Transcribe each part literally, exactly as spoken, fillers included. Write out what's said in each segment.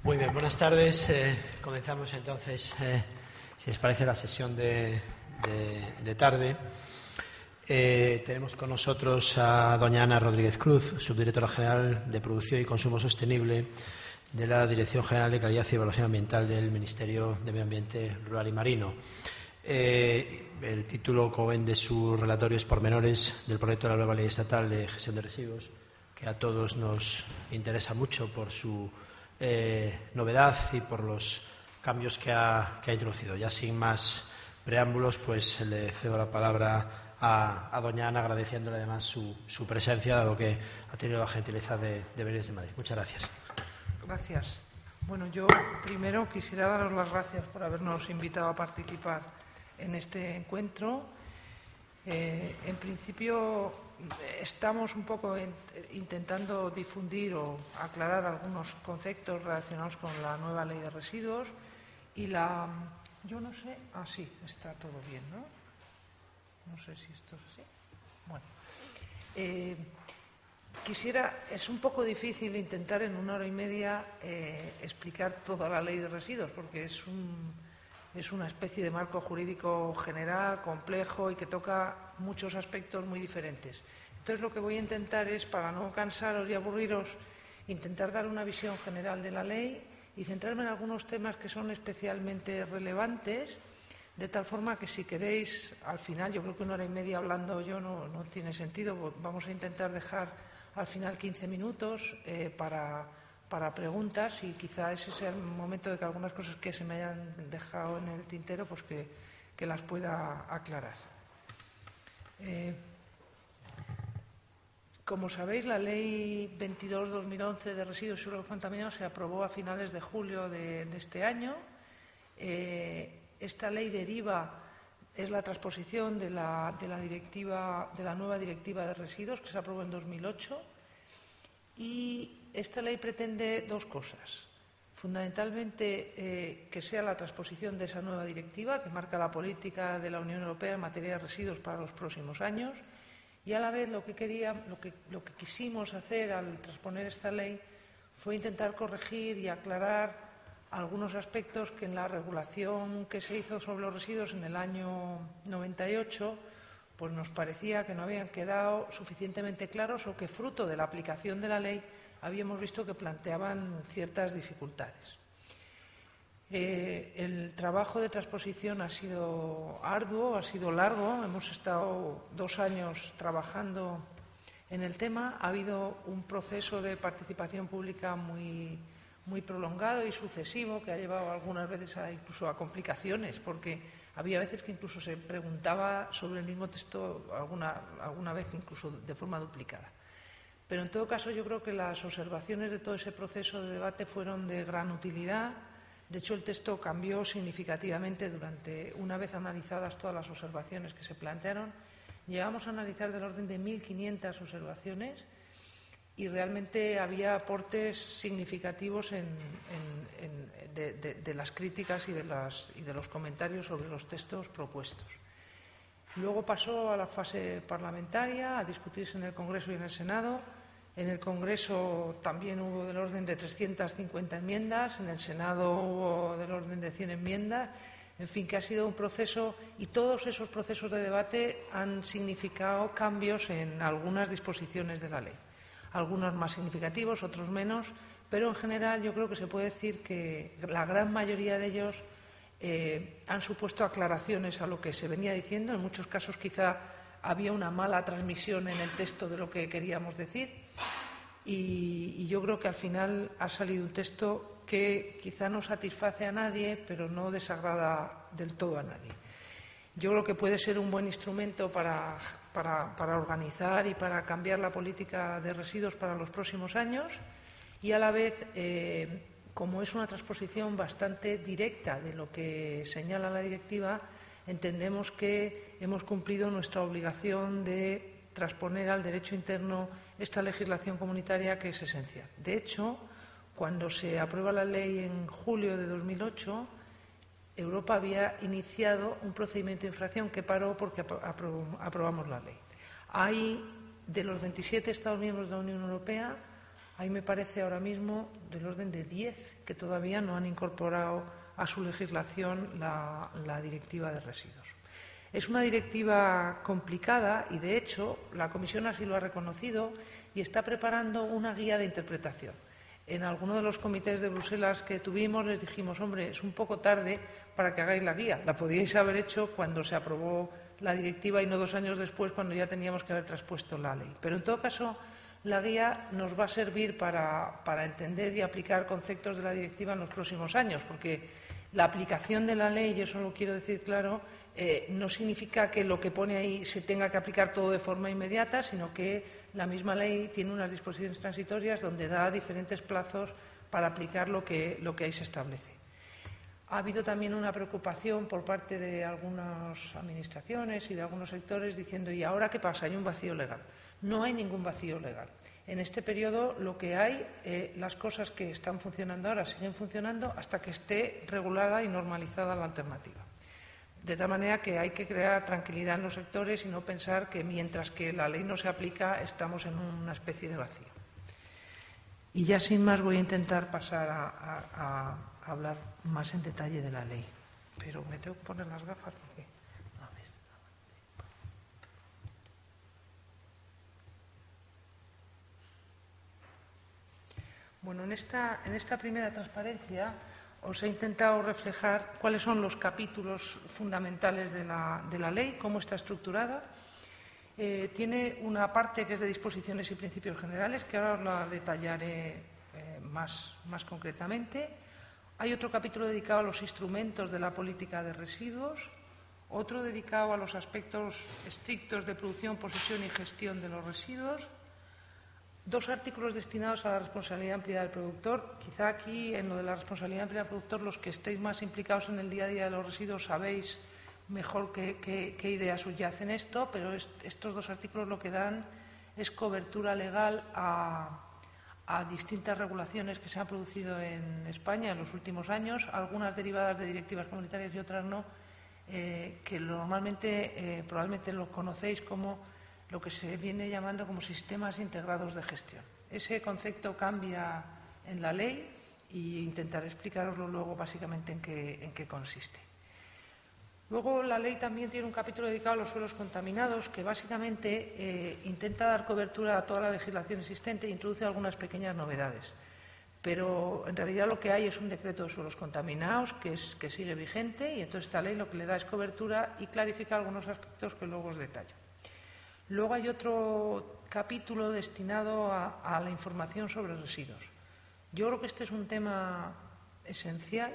Muy bien, buenas tardes. Eh, comenzamos entonces, eh, si les parece, la sesión de, de, de tarde. Eh, tenemos con nosotros a doña Ana Rodríguez Cruz, subdirectora general de Producción y Consumo Sostenible de la Dirección General de Calidad y Evaluación Ambiental del Ministerio de Medio Ambiente Rural y Marino. Eh, el título, como ven, de su relatorio es Pormenores del proyecto de la nueva Ley Estatal de Gestión de Residuos, que a todos nos interesa mucho por su eh, novedad y por los cambios que ha, que ha introducido. Ya sin más preámbulos, pues le cedo la palabra a, a doña Ana, agradeciéndole además su, su presencia, dado que ha tenido la gentileza de, de venir desde Madrid. Muchas gracias. Gracias. Bueno, yo primero quisiera daros las gracias por habernos invitado a participar en este encuentro. Eh, en principio, estamos un poco en, intentando difundir o aclarar algunos conceptos relacionados con la nueva Ley de Residuos y la... Yo no sé... Ah, sí, está todo bien, ¿no? No sé si esto es así. Bueno. Eh, Quisiera, es un poco difícil intentar en una hora y media eh, explicar toda la Ley de Residuos, porque es, un, es una especie de marco jurídico general, complejo y que toca muchos aspectos muy diferentes. Entonces, lo que voy a intentar es, para no cansaros y aburriros, intentar dar una visión general de la ley y centrarme en algunos temas que son especialmente relevantes, de tal forma que si queréis, al final, yo creo que una hora y media hablando yo no, no tiene sentido, vamos a intentar dejar al final quince minutos eh, para, para preguntas y quizá ese sea el momento de que algunas cosas que se me hayan dejado en el tintero pues que, que las pueda aclarar. Eh, como sabéis, la Ley veintidós barra dos mil once de residuos y suelos contaminados se aprobó a finales de julio de, de este año. Eh, esta ley deriva es la transposición de la, de, la directiva, de la nueva Directiva de Residuos, que se aprobó en dos mil ocho, y esta ley pretende dos cosas. Fundamentalmente, eh, que sea la transposición de esa nueva directiva, que marca la política de la Unión Europea en materia de residuos para los próximos años, y a la vez lo que, quería, lo que, lo que quisimos hacer al transponer esta ley fue intentar corregir y aclarar algunos aspectos que en la regulación que se hizo sobre los residuos en el año noventa y ocho pues nos parecía que no habían quedado suficientemente claros o que, fruto de la aplicación de la ley, habíamos visto que planteaban ciertas dificultades. Eh, el trabajo de transposición ha sido arduo, ha sido largo. Hemos estado dos años trabajando en el tema. Ha habido un proceso de participación pública muy muy prolongado y sucesivo, que ha llevado algunas veces a, incluso a complicaciones, porque había veces que incluso se preguntaba sobre el mismo texto alguna, alguna vez incluso de forma duplicada. Pero en todo caso yo creo que las observaciones de todo ese proceso de debate fueron de gran utilidad. De hecho, el texto cambió significativamente durante, una vez analizadas todas las observaciones que se plantearon. Llegamos a analizar del orden de mil quinientas observaciones y realmente había aportes significativos en, en, en, de, de, de las críticas y de, las, y de los comentarios sobre los textos propuestos. Luego pasó a la fase parlamentaria, a discutirse en el Congreso y en el Senado. En el Congreso también hubo del orden de trescientas cincuenta enmiendas, en el Senado hubo del orden de cien enmiendas. En fin, que ha sido un proceso, y todos esos procesos de debate han significado cambios en algunas disposiciones de la ley. Algunos más significativos, otros menos, pero en general yo creo que se puede decir que la gran mayoría de ellos eh, han supuesto aclaraciones a lo que se venía diciendo. En muchos casos quizá había una mala transmisión en el texto de lo que queríamos decir y, y yo creo que al final ha salido un texto que quizá no satisface a nadie, pero no desagrada del todo a nadie. Yo creo que puede ser un buen instrumento para, para, para organizar y para cambiar la política de residuos para los próximos años y a la vez, eh, como es una transposición bastante directa de lo que señala la directiva, entendemos que hemos cumplido nuestra obligación de transponer al derecho interno esta legislación comunitaria, que es esencial. De hecho, cuando se aprueba la ley en julio de dos mil ocho, Europa había iniciado un procedimiento de infracción que paró porque aprobamos la ley. Hay, de los veintisiete Estados miembros de la Unión Europea, Ahí me parece ahora mismo del orden de diez que todavía no han incorporado a su legislación la, la directiva de residuos. Es una directiva complicada y, de hecho, la Comisión así lo ha reconocido y está preparando una guía de interpretación. En alguno de los comités de Bruselas que tuvimos les dijimos, hombre, es un poco tarde para que hagáis la guía. La podíais haber hecho cuando se aprobó la directiva y no dos años después, cuando ya teníamos que haber traspuesto la ley. Pero, en todo caso, la guía nos va a servir para, para entender y aplicar conceptos de la directiva en los próximos años, porque la aplicación de la ley, y eso lo quiero decir claro, eh, no significa que lo que pone ahí se tenga que aplicar todo de forma inmediata, sino que la misma ley tiene unas disposiciones transitorias donde da diferentes plazos para aplicar lo que, lo que ahí se establece. Ha habido también una preocupación por parte de algunas administraciones y de algunos sectores diciendo, ¿y ahora qué pasa? Hay un vacío legal. No hay ningún vacío legal. En este periodo lo que hay, eh, las cosas que están funcionando ahora siguen funcionando hasta que esté regulada y normalizada la alternativa. De tal manera que hay que crear tranquilidad en los sectores y no pensar que mientras que la ley no se aplica estamos en una especie de vacío. Y ya sin más voy a intentar pasar a, a, a hablar más en detalle de la ley. Pero me tengo que poner las gafas porque... A ver. Bueno, en esta, en esta primera transparencia os he intentado reflejar cuáles son los capítulos fundamentales de la, de la ley, cómo está estructurada. Eh, tiene una parte que es de disposiciones y principios generales, que ahora os la detallaré eh, más, más concretamente. Hay otro capítulo dedicado a los instrumentos de la política de residuos, otro dedicado a los aspectos estrictos de producción, posesión y gestión de los residuos. Dos artículos destinados a la responsabilidad ampliada del productor. Quizá aquí, en lo de la responsabilidad ampliada del productor, los que estéis más implicados en el día a día de los residuos sabéis mejor qué, qué, qué idea subyace en esto, pero es, estos dos artículos lo que dan es cobertura legal a, a distintas regulaciones que se han producido en España en los últimos años, algunas derivadas de directivas comunitarias y otras no, eh, que normalmente eh, probablemente lo conocéis como lo que se viene llamando como sistemas integrados de gestión. Ese concepto cambia en la ley e intentaré explicaroslo luego básicamente en qué, en qué consiste. Luego la ley también tiene un capítulo dedicado a los suelos contaminados que básicamente eh, intenta dar cobertura a toda la legislación existente e introduce algunas pequeñas novedades. Pero en realidad lo que hay es un decreto de suelos contaminados que, es, que sigue vigente y entonces esta ley lo que le da es cobertura y clarifica algunos aspectos que luego os detallo. Luego hay otro capítulo destinado a, a la información sobre residuos. Yo creo que este es un tema esencial.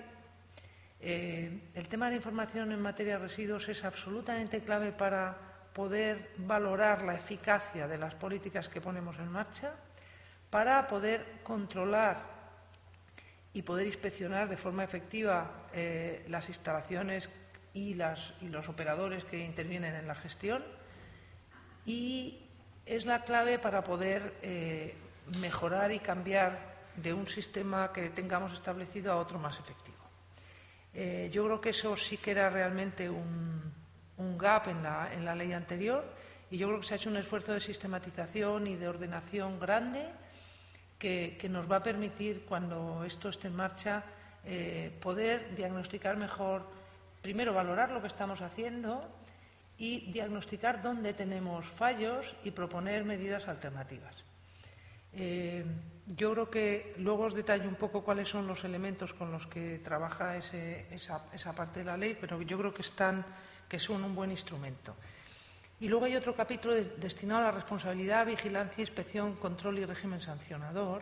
Eh, el tema de la información en materia de residuos es absolutamente clave para poder valorar la eficacia de las políticas que ponemos en marcha, para poder controlar y poder inspeccionar de forma efectiva eh, las instalaciones y, las, y los operadores que intervienen en la gestión. Y es la clave para poder eh, mejorar y cambiar de un sistema que tengamos establecido a otro más efectivo. Eh, yo creo que eso sí que era realmente un, un gap en la, en la ley anterior y yo creo que se ha hecho un esfuerzo de sistematización y de ordenación grande que, que nos va a permitir, cuando esto esté en marcha, eh, poder diagnosticar mejor, primero valorar lo que estamos haciendo y diagnosticar dónde tenemos fallos y proponer medidas alternativas. Eh, yo creo que luego os detallo un poco cuáles son los elementos con los que trabaja ese, esa, esa parte de la ley, pero yo creo que, están, que son un buen instrumento. Y luego hay otro capítulo de, destinado a la responsabilidad, vigilancia, inspección, control y régimen sancionador,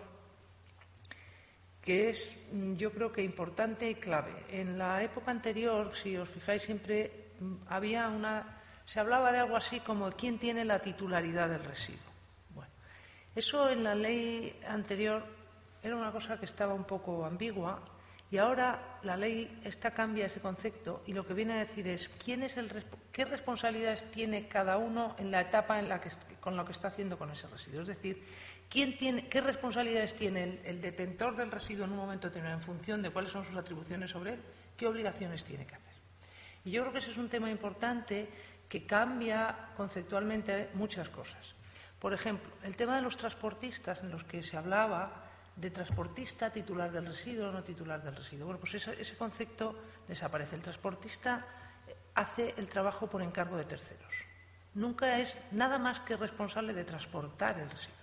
que es, yo creo que importante y clave. En la época anterior, si os fijáis, siempre había una... Se hablaba de algo así como quién tiene la titularidad del residuo. Bueno, eso en la ley anterior era una cosa que estaba un poco ambigua y ahora la ley esta cambia ese concepto y lo que viene a decir es quién es el qué responsabilidades tiene cada uno en la etapa en la que con lo que está haciendo con ese residuo. Es decir, quién tiene qué responsabilidades tiene el, el detentor del residuo en un momento determinado en función de cuáles son sus atribuciones sobre él, qué obligaciones tiene que hacer. Y yo creo que ese es un tema importante que cambia conceptualmente muchas cosas. Por ejemplo, el tema de los transportistas, en los que se hablaba de transportista titular del residuo o no titular del residuo. Bueno, pues ese, ese concepto desaparece. El transportista hace el trabajo por encargo de terceros. Nunca es nada más que responsable de transportar el residuo.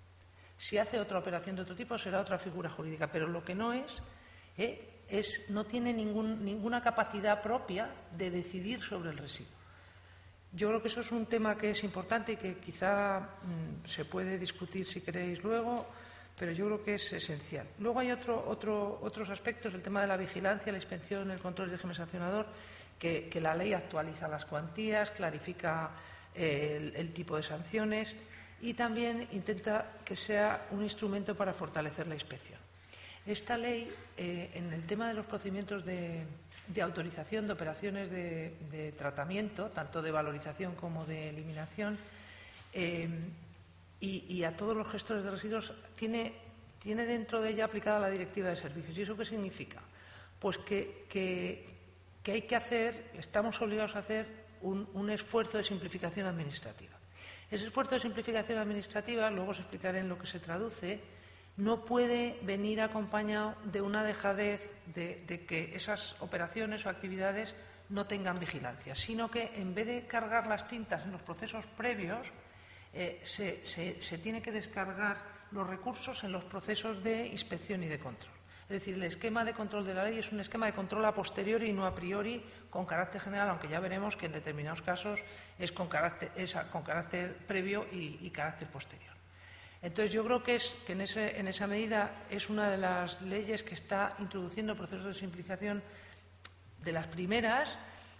Si hace otra operación de otro tipo, será otra figura jurídica, pero lo que no es, eh, es no tiene ningún, ninguna capacidad propia de decidir sobre el residuo. Yo creo que eso es un tema que es importante y que quizá mmm, se puede discutir si queréis luego, pero yo creo que es esencial. Luego hay otro, otro, otros aspectos, el tema de la vigilancia, la inspección, el control del régimen sancionador, que, que la ley actualiza las cuantías, clarifica eh, el, el tipo de sanciones y también intenta que sea un instrumento para fortalecer la inspección. Esta ley, eh, en el tema de los procedimientos de, de autorización de operaciones de, de tratamiento, tanto de valorización como de eliminación, eh, y, y a todos los gestores de residuos, tiene, tiene dentro de ella aplicada la Directiva de Servicios. ¿Y eso qué significa? Pues que, que, que hay que hacer, estamos obligados a hacer un, un esfuerzo de simplificación administrativa. Ese esfuerzo de simplificación administrativa, luego os explicaré en lo que se traduce, no puede venir acompañado de una dejadez de, de que esas operaciones o actividades no tengan vigilancia, sino que en vez de cargar las tintas en los procesos previos, eh, se, se, se tiene que descargar los recursos en los procesos de inspección y de control. Es decir, el esquema de control de la ley es un esquema de control a posteriori y no a priori con carácter general, aunque ya veremos que en determinados casos es con carácter, es con carácter previo y, y carácter posterior. Entonces, yo creo que, es, que en, ese, en esa medida es una de las leyes que está introduciendo procesos de simplificación de las primeras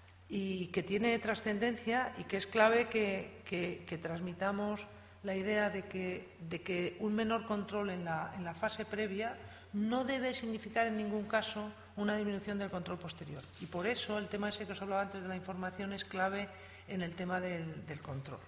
y que tiene trascendencia y que es clave que, que, que transmitamos la idea de que, de que un menor control en la, en la fase previa no debe significar en ningún caso una disminución del control posterior. Y por eso el tema ese que os hablaba antes de la información es clave en el tema del, del control.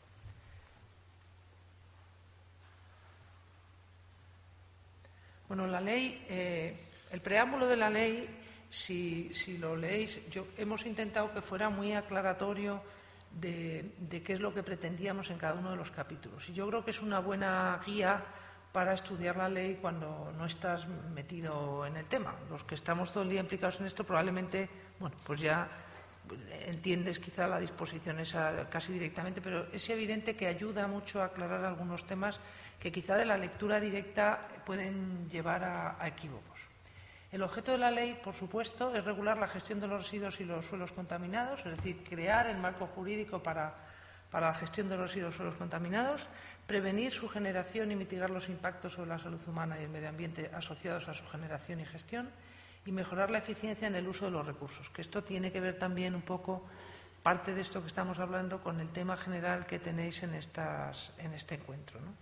Bueno, la ley, eh, el preámbulo de la ley, si, si lo leéis, yo, hemos intentado que fuera muy aclaratorio de, de qué es lo que pretendíamos en cada uno de los capítulos. Y yo creo que es una buena guía para estudiar la ley cuando no estás metido en el tema. Los que estamos todo el día implicados en esto probablemente, bueno, pues ya entiendes quizá la disposición esa casi directamente, pero es evidente que ayuda mucho a aclarar algunos temas que quizá de la lectura directa pueden llevar a, a equívocos. El objeto de la ley, por supuesto, es regular la gestión de los residuos y los suelos contaminados, es decir, crear el marco jurídico para, para la gestión de los residuos y suelos contaminados, prevenir su generación y mitigar los impactos sobre la salud humana y el medio ambiente asociados a su generación y gestión, y mejorar la eficiencia en el uso de los recursos, que esto tiene que ver también un poco, parte de esto que estamos hablando, con el tema general que tenéis en, estas, en este encuentro, ¿no?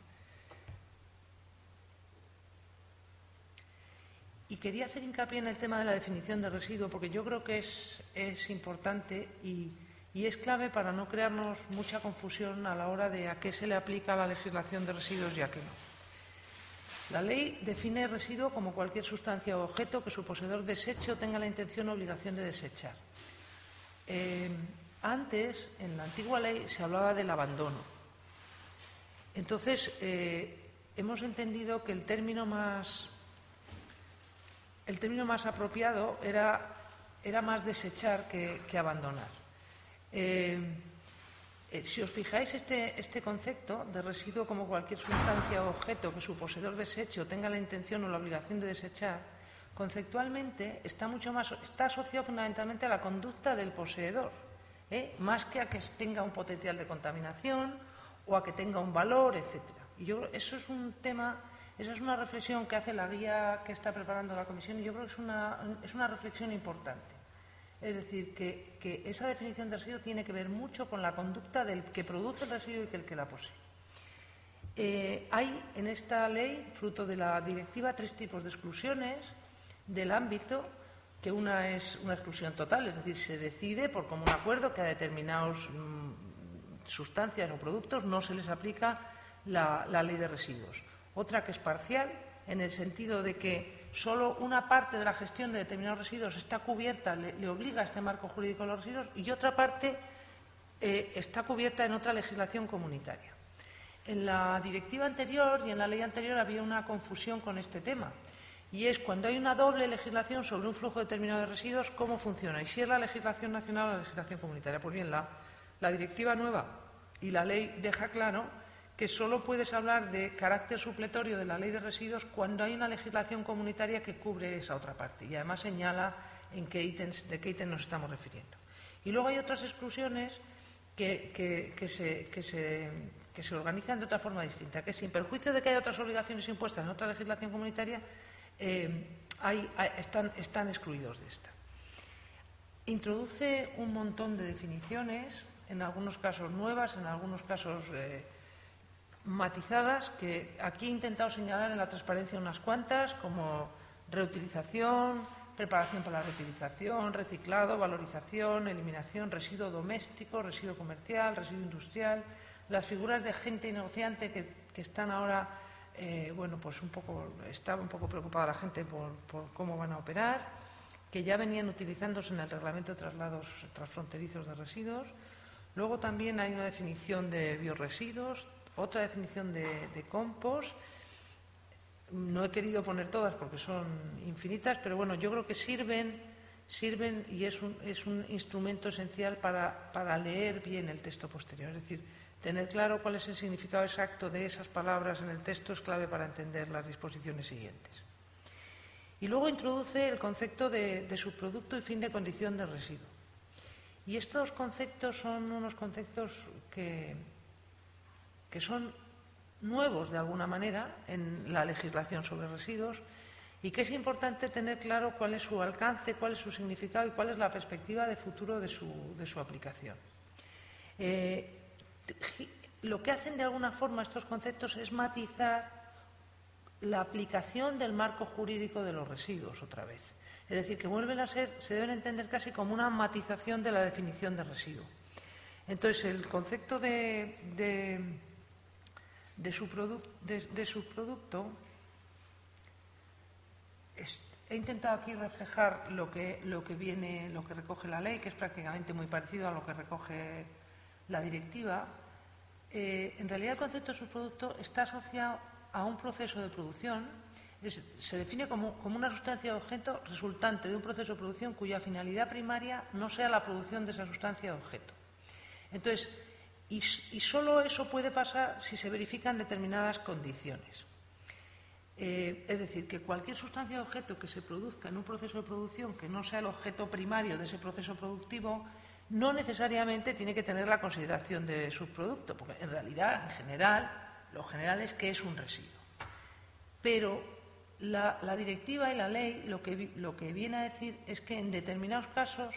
Y quería hacer hincapié en el tema de la definición de residuo, porque yo creo que es, es importante y, y es clave para no crearnos mucha confusión a la hora de a qué se le aplica la legislación de residuos y a qué no. La ley define residuo como cualquier sustancia o objeto que su poseedor deseche o tenga la intención o obligación de desechar. Eh, antes, en la antigua ley, se hablaba del abandono. Entonces, eh, hemos entendido que el término más, el término más apropiado era, era más desechar que, que abandonar. Eh, Eh, si os fijáis, este, este concepto de residuo como cualquier sustancia o objeto que su poseedor deseche o tenga la intención o la obligación de desechar, conceptualmente está, mucho más, está asociado fundamentalmente a la conducta del poseedor, ¿eh? más que a que tenga un potencial de contaminación o a que tenga un valor, etcétera. Y yo eso es un tema, esa es una reflexión que hace la guía que está preparando la Comisión y yo creo que es una, es una reflexión importante. Es decir, que, que esa definición de residuo tiene que ver mucho con la conducta del que produce el residuo y del que la posee. Eh, hay en esta ley, fruto de la directiva, tres tipos de exclusiones del ámbito, que una es una exclusión total, es decir, se decide por común acuerdo que a determinadas mmm, sustancias o productos no se les aplica la, la ley de residuos. Otra que es parcial, en el sentido de que solo una parte de la gestión de determinados residuos está cubierta, le, le obliga a este marco jurídico a los residuos, y otra parte eh, está cubierta en otra legislación comunitaria. En la directiva anterior y en la ley anterior había una confusión con este tema. Y es cuando hay una doble legislación sobre un flujo determinado de residuos, ¿cómo funciona? Y si es la legislación nacional o la legislación comunitaria. Pues bien, la, la directiva nueva y la ley deja claro que solo puedes hablar de carácter supletorio de la ley de residuos cuando hay una legislación comunitaria que cubre esa otra parte. Y además señala en qué ítems, de qué ítem nos estamos refiriendo. Y luego hay otras exclusiones que, que, que, se, que, se, que se organizan de otra forma distinta, que sin perjuicio de que haya otras obligaciones impuestas en otra legislación comunitaria, Eh, hay, hay, están, están excluidos de esta. Introduce un montón de definiciones, en algunos casos nuevas, en algunos casos eh, matizadas, que aquí he intentado señalar en la transparencia unas cuantas, como reutilización, preparación para la reutilización, reciclado, valorización, eliminación, residuo doméstico, residuo comercial, residuo industrial, las figuras de agente y negociante que, que están ahora. Eh, bueno, pues un poco, estaba un poco preocupada la gente por, por cómo van a operar, que ya venían utilizándose en el reglamento de traslados transfronterizos de residuos. Luego también hay una definición de bioresiduos, otra definición de, de compost. No he querido poner todas porque son infinitas, pero bueno, yo creo que sirven, sirven y es un, es un instrumento esencial para, para leer bien el texto posterior. Es decir, tener claro cuál es el significado exacto de esas palabras en el texto es clave para entender las disposiciones siguientes. Y luego introduce el concepto de, de subproducto y fin de condición del residuo. Y estos conceptos son unos conceptos que, que son nuevos de alguna manera en la legislación sobre residuos y que es importante tener claro cuál es su alcance, cuál es su significado y cuál es la perspectiva de futuro de su, de su aplicación. Eh, Lo que hacen de alguna forma estos conceptos es matizar la aplicación del marco jurídico de los residuos otra vez. Es decir, que vuelven a ser, se deben entender casi como una matización de la definición de residuo. Entonces, el concepto de, de, de, subproducto, de, de subproducto es, he intentado aquí reflejar lo que, lo que viene, lo que recoge la ley, que es prácticamente muy parecido a lo que recoge la directiva. Eh, en realidad el concepto de subproducto está asociado a un proceso de producción, es, se define como, como una sustancia o objeto resultante de un proceso de producción cuya finalidad primaria no sea la producción de esa sustancia o objeto. Entonces, y, y solo eso puede pasar si se verifican determinadas condiciones. Eh, es decir, que cualquier sustancia o objeto que se produzca en un proceso de producción que no sea el objeto primario de ese proceso productivo no necesariamente tiene que tener la consideración de subproducto, porque en realidad, en general, lo general es que es un residuo. Pero la, la directiva y la ley lo que, lo que viene a decir es que en determinados casos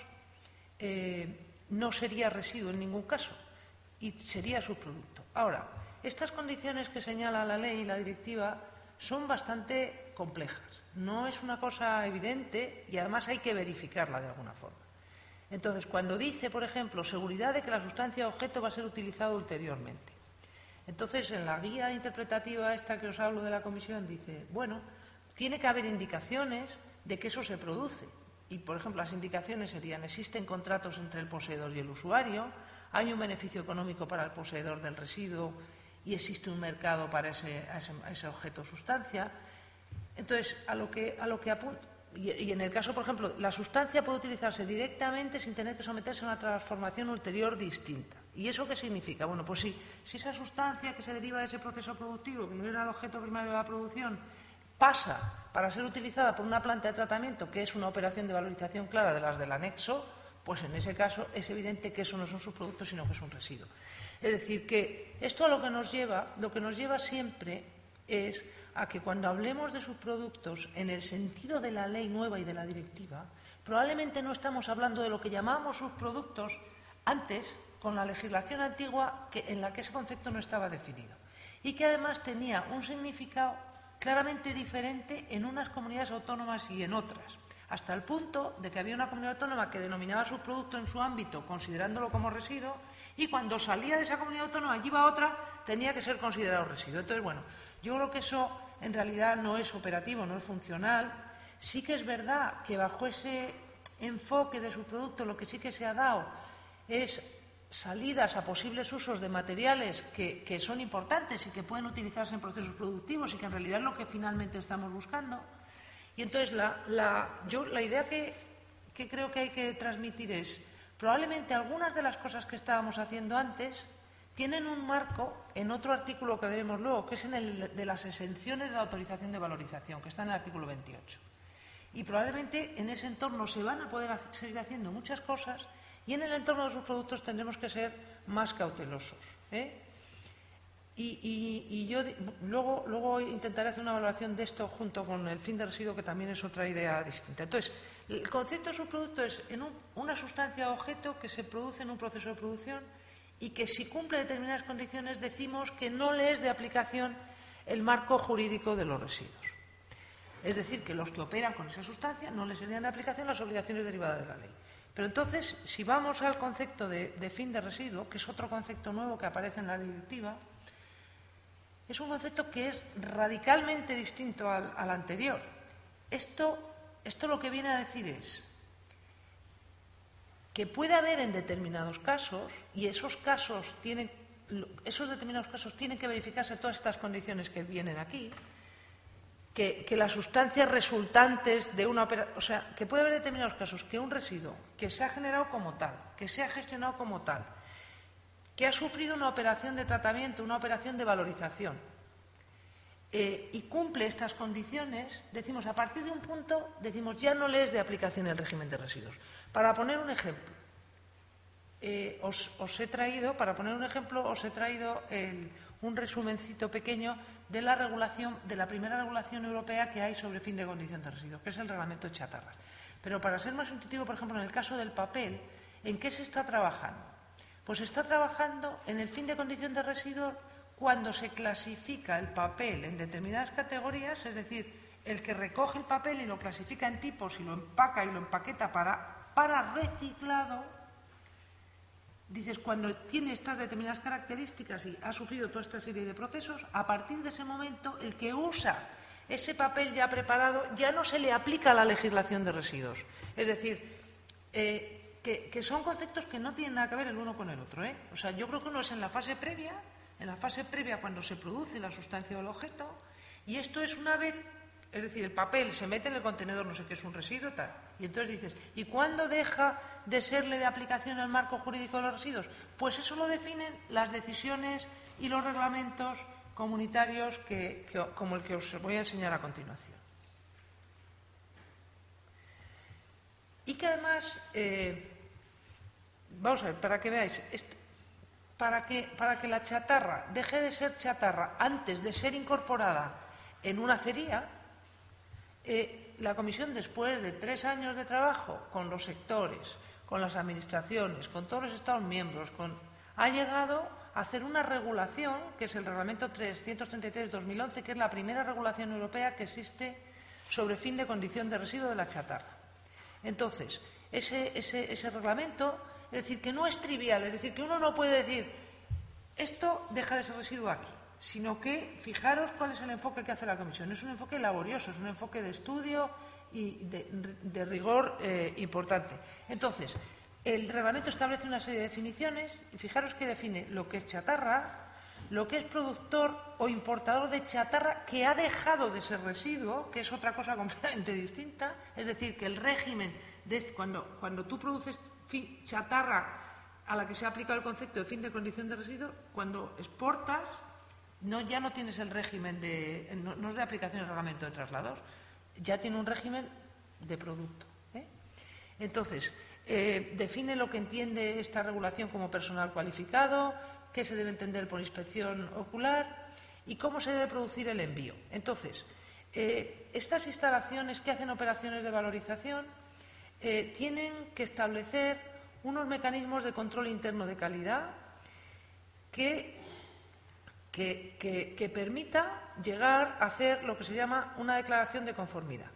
eh, no sería residuo en ningún caso y sería subproducto. Ahora, estas condiciones que señala la ley y la directiva son bastante complejas. No es una cosa evidente y además hay que verificarla de alguna forma. Entonces, cuando dice, por ejemplo, seguridad de que la sustancia objeto va a ser utilizada ulteriormente. Entonces, en la guía interpretativa esta que os hablo de la comisión, dice, bueno, tiene que haber indicaciones de que eso se produce. Y, por ejemplo, las indicaciones serían, existen contratos entre el poseedor y el usuario, hay un beneficio económico para el poseedor del residuo y existe un mercado para ese, ese, ese objeto o sustancia. Entonces, a lo que, a lo que apunta. Y en el caso, por ejemplo, la sustancia puede utilizarse directamente sin tener que someterse a una transformación ulterior distinta. ¿Y eso qué significa? Bueno, pues si, si esa sustancia que se deriva de ese proceso productivo, que no era el objeto primario de la producción, pasa para ser utilizada por una planta de tratamiento, que es una operación de valorización clara de las del anexo, pues en ese caso es evidente que eso no es un subproducto, sino que es un residuo. Es decir, que esto a lo que nos lleva, lo que nos lleva siempre es a que cuando hablemos de subproductos en el sentido de la ley nueva y de la directiva, probablemente no estamos hablando de lo que llamamos subproductos antes, con la legislación antigua que, en la que ese concepto no estaba definido y que además tenía un significado claramente diferente en unas comunidades autónomas y en otras, hasta el punto de que había una comunidad autónoma que denominaba subproducto en su ámbito considerándolo como residuo y cuando salía de esa comunidad autónoma y iba a otra tenía que ser considerado residuo. Entonces, bueno, yo creo que eso en realidad no es operativo, no es funcional. Sí que es verdad que bajo ese enfoque de subproducto lo que sí que se ha dado es salidas a posibles usos de materiales que, que son importantes y que pueden utilizarse en procesos productivos y que en realidad es lo que finalmente estamos buscando. Y entonces la, la, yo, la idea que, que creo que hay que transmitir es, probablemente algunas de las cosas que estábamos haciendo antes tienen un marco en otro artículo que veremos luego, que es en el de las exenciones de la autorización de valorización, que está en el artículo veintiocho. Y probablemente en ese entorno se van a poder hacer, seguir haciendo muchas cosas, y en el entorno de sus productos tendremos que ser más cautelosos, ¿eh? Y, y, y yo luego, luego intentaré hacer una valoración de esto junto con el fin de residuo, que también es otra idea distinta. Entonces, el concepto de subproducto es en un, una sustancia o objeto que se produce en un proceso de producción y que, si cumple determinadas condiciones, decimos que no le es de aplicación el marco jurídico de los residuos. Es decir, que los que operan con esa sustancia no les serían de aplicación las obligaciones derivadas de la ley. Pero entonces, si vamos al concepto de, de fin de residuo, que es otro concepto nuevo que aparece en la directiva, es un concepto que es radicalmente distinto al, al anterior. Esto, esto lo que viene a decir es que puede haber en determinados casos, y esos casos tienen, esos determinados casos tienen que verificarse todas estas condiciones que vienen aquí, que, que las sustancias resultantes de una operación, o sea, que puede haber determinados casos que un residuo que se ha generado como tal, que se ha gestionado como tal, que ha sufrido una operación de tratamiento, una operación de valorización, eh, y cumple estas condiciones, decimos, a partir de un punto, decimos, ya no le es de aplicación el régimen de residuos. Para poner un ejemplo, eh, os, os he traído, para poner un ejemplo, os he traído el, un resumencito pequeño de la regulación, de la primera regulación europea que hay sobre fin de condición de residuos, que es el reglamento de chatarras. Pero para ser más intuitivo, por ejemplo, en el caso del papel, ¿en qué se está trabajando? Pues se está trabajando en el fin de condición de residuos cuando se clasifica el papel en determinadas categorías, es decir, el que recoge el papel y lo clasifica en tipos y lo empaca y lo empaqueta para, para reciclado, dices, cuando tiene estas determinadas características y ha sufrido toda esta serie de procesos, a partir de ese momento el que usa ese papel ya preparado ya no se le aplica la legislación de residuos. Es decir, eh, que, que son conceptos que no tienen nada que ver el uno con el otro, ¿eh? O sea, yo creo que uno es en la fase previa, en la fase previa cuando se produce la sustancia o el objeto, y esto es una vez, es decir, el papel se mete en el contenedor, no sé qué es un residuo, tal, y entonces dices, ¿y cuándo deja de serle de aplicación el marco jurídico de los residuos? Pues eso lo definen las decisiones y los reglamentos comunitarios que, que, como el que os voy a enseñar a continuación. Y que además, eh, vamos a ver, para que veáis, este, para, que, para que la chatarra deje de ser chatarra antes de ser incorporada en una acería, eh, la Comisión, después de tres años de trabajo con los sectores, con las administraciones, con todos los Estados miembros, con, ha llegado a hacer una regulación, que es el Reglamento trescientos treinta y tres de dos mil once, que es la primera regulación europea que existe sobre fin de condición de residuo de la chatarra. Entonces, ese, ese, ese reglamento, es decir, que no es trivial, es decir, que uno no puede decir, esto deja de ser residuo aquí, sino que, fijaros cuál es el enfoque que hace la Comisión. Es un enfoque laborioso, es un enfoque de estudio y de, de rigor eh, importante. Entonces, el reglamento establece una serie de definiciones y fijaros que define lo que es chatarra, lo que es productor o importador de chatarra que ha dejado de ser residuo, que es otra cosa completamente distinta. Es decir, que el régimen, de este, cuando, cuando tú produces fin, chatarra a la que se ha aplicado el concepto de fin de condición de residuo, cuando exportas, no, ya no tienes el régimen de, no, no es de aplicación el reglamento de traslados, ya tiene un régimen de producto, ¿eh? Entonces, eh, define lo que entiende esta regulación como personal cualificado, qué se debe entender por inspección ocular y cómo se debe producir el envío. Entonces, eh, estas instalaciones que hacen operaciones de valorización eh, tienen que establecer unos mecanismos de control interno de calidad que Que, que, que permita llegar a hacer lo que se llama una declaración de conformidad,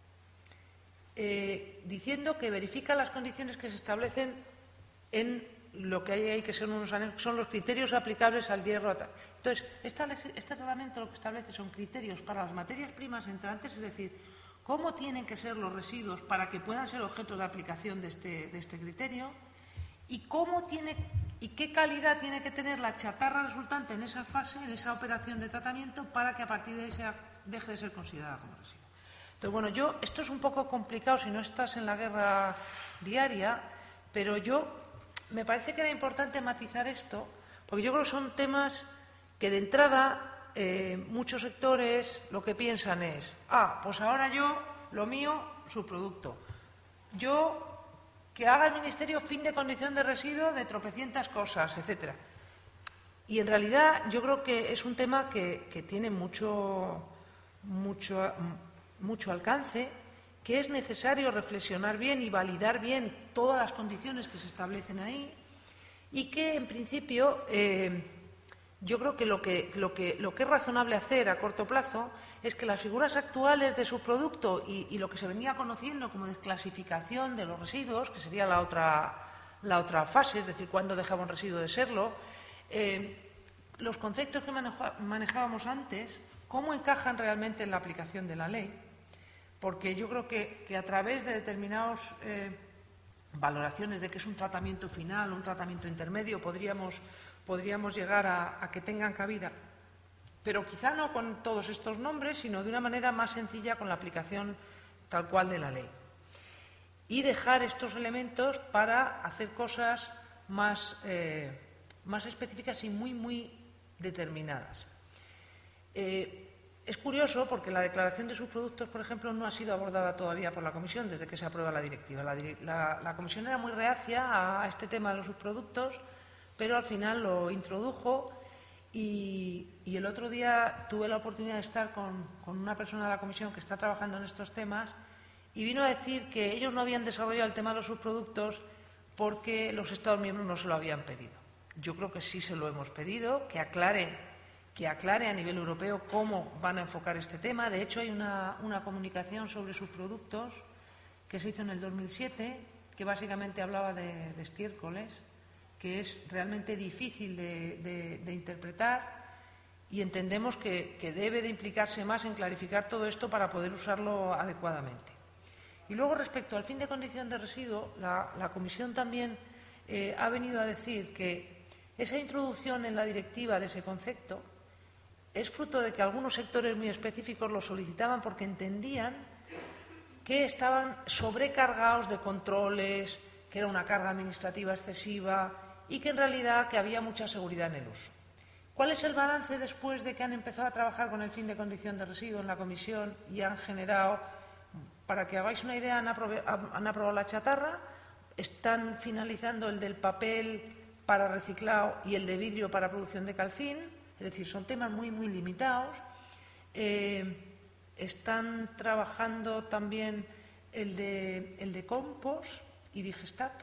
eh, diciendo que verifica las condiciones que se establecen en lo que hay ahí, que son, unos, son los criterios aplicables al hierro. Entonces, esta, este reglamento lo que establece son criterios para las materias primas entrantes, es decir, cómo tienen que ser los residuos para que puedan ser objeto de aplicación de este, de este criterio y cómo tiene y qué calidad tiene que tener la chatarra resultante en esa fase, en esa operación de tratamiento, para que a partir de ahí sea, deje de ser considerada como residuo. Entonces, bueno, yo, esto es un poco complicado si no estás en la guerra diaria, pero yo me parece que era importante matizar esto, porque yo creo que son temas que de entrada eh, muchos sectores lo que piensan es, ah, pues ahora yo, lo mío, subproducto. Yo, que haga el Ministerio fin de condición de residuo de tropecientas cosas, etcétera. Y en realidad yo creo que es un tema que, que tiene mucho, mucho, mucho alcance, que es necesario reflexionar bien y validar bien todas las condiciones que se establecen ahí y que, en principio, eh, yo creo que lo, que lo que lo que es razonable hacer a corto plazo es que las figuras actuales de subproducto y, y lo que se venía conociendo como desclasificación de los residuos, que sería la otra, la otra fase, es decir, cuándo dejaba un residuo de serlo, eh, los conceptos que maneja, manejábamos antes, cómo encajan realmente en la aplicación de la ley, porque yo creo que, que a través de determinadas eh, valoraciones de que es un tratamiento final, un tratamiento intermedio, podríamos, podríamos llegar a, a que tengan cabida, pero quizá no con todos estos nombres, sino de una manera más sencilla con la aplicación tal cual de la ley. Y dejar estos elementos para hacer cosas más, eh, más específicas y muy, muy determinadas. Eh, es curioso porque la declaración de subproductos, por ejemplo, no ha sido abordada todavía por la Comisión desde que se aprueba la directiva. La, la, la Comisión era muy reacia a, a este tema de los subproductos, pero al final lo introdujo. Y, y el otro día tuve la oportunidad de estar con, con una persona de la Comisión que está trabajando en estos temas y vino a decir que ellos no habían desarrollado el tema de los subproductos porque los Estados miembros no se lo habían pedido. Yo creo que sí se lo hemos pedido, que aclare, que aclare a nivel europeo cómo van a enfocar este tema. De hecho, hay una, una comunicación sobre subproductos que se hizo en el dos mil siete que básicamente hablaba de, de estiércoles, que es realmente difícil de, de, de interpretar y entendemos que, que debe de implicarse más en clarificar todo esto para poder usarlo adecuadamente. Y luego, respecto al fin de condición de residuo, la, la Comisión también eh, ha venido a decir que esa introducción en la directiva de ese concepto es fruto de que algunos sectores muy específicos lo solicitaban porque entendían que estaban sobrecargados de controles, que era una carga administrativa excesiva y que en realidad que había mucha seguridad en el uso. ¿Cuál es el balance después de que han empezado a trabajar con el fin de condición de residuo en la Comisión y han generado, para que hagáis una idea, han aprobado, han aprobado la chatarra, están finalizando el del papel para reciclado y el de vidrio para producción de calcín, es decir, son temas muy, muy limitados. Eh, están trabajando también el de, el de compost y digestato.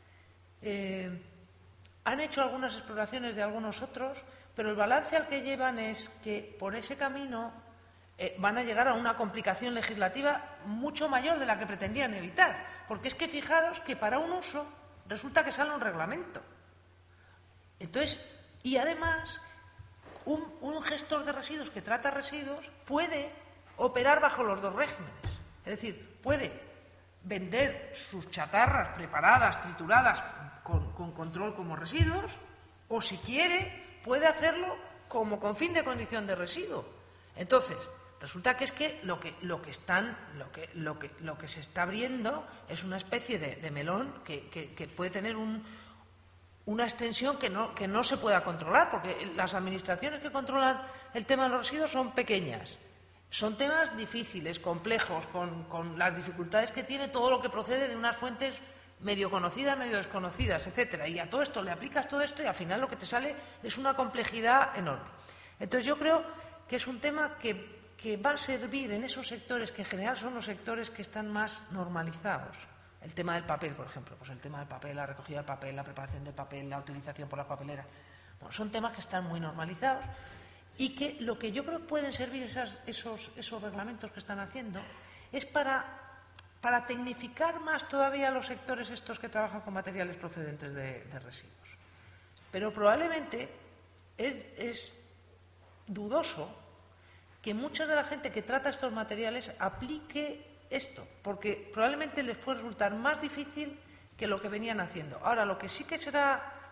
Eh, Han hecho algunas exploraciones de algunos otros, pero el balance al que llevan es que por ese camino eh, van a llegar a una complicación legislativa mucho mayor de la que pretendían evitar. Porque es que fijaros que para un uso resulta que sale un reglamento. Entonces, y además, un, un gestor de residuos que trata residuos puede operar bajo los dos regímenes. Es decir, puede vender sus chatarras preparadas, trituradas, Con, con control como residuos, o si quiere puede hacerlo como con fin de condición de residuo. Entonces, resulta que es que lo que, lo que están, lo que, lo que, lo que se está abriendo es una especie de, de melón que, que, que puede tener un, una extensión que no, que no se pueda controlar, porque las administraciones que controlan el tema de los residuos son pequeñas. Son temas difíciles, complejos, con, con las dificultades que tiene todo lo que procede de unas fuentes medio conocidas, medio desconocidas, etcétera. Y a todo esto le aplicas todo esto y al final lo que te sale es una complejidad enorme. Entonces yo creo que es un tema que, que va a servir en esos sectores que en general son los sectores que están más normalizados. El tema del papel, por ejemplo, pues el tema del papel, la recogida del papel, la preparación del papel, la utilización por las papeleras. Bueno, son temas que están muy normalizados y que lo que yo creo que pueden servir esas, esos, esos reglamentos que están haciendo es para... para tecnificar más todavía los sectores estos que trabajan con materiales procedentes de, de residuos. Pero probablemente es, es dudoso que mucha de la gente que trata estos materiales aplique esto, porque probablemente les puede resultar más difícil que lo que venían haciendo. Ahora, lo que sí que será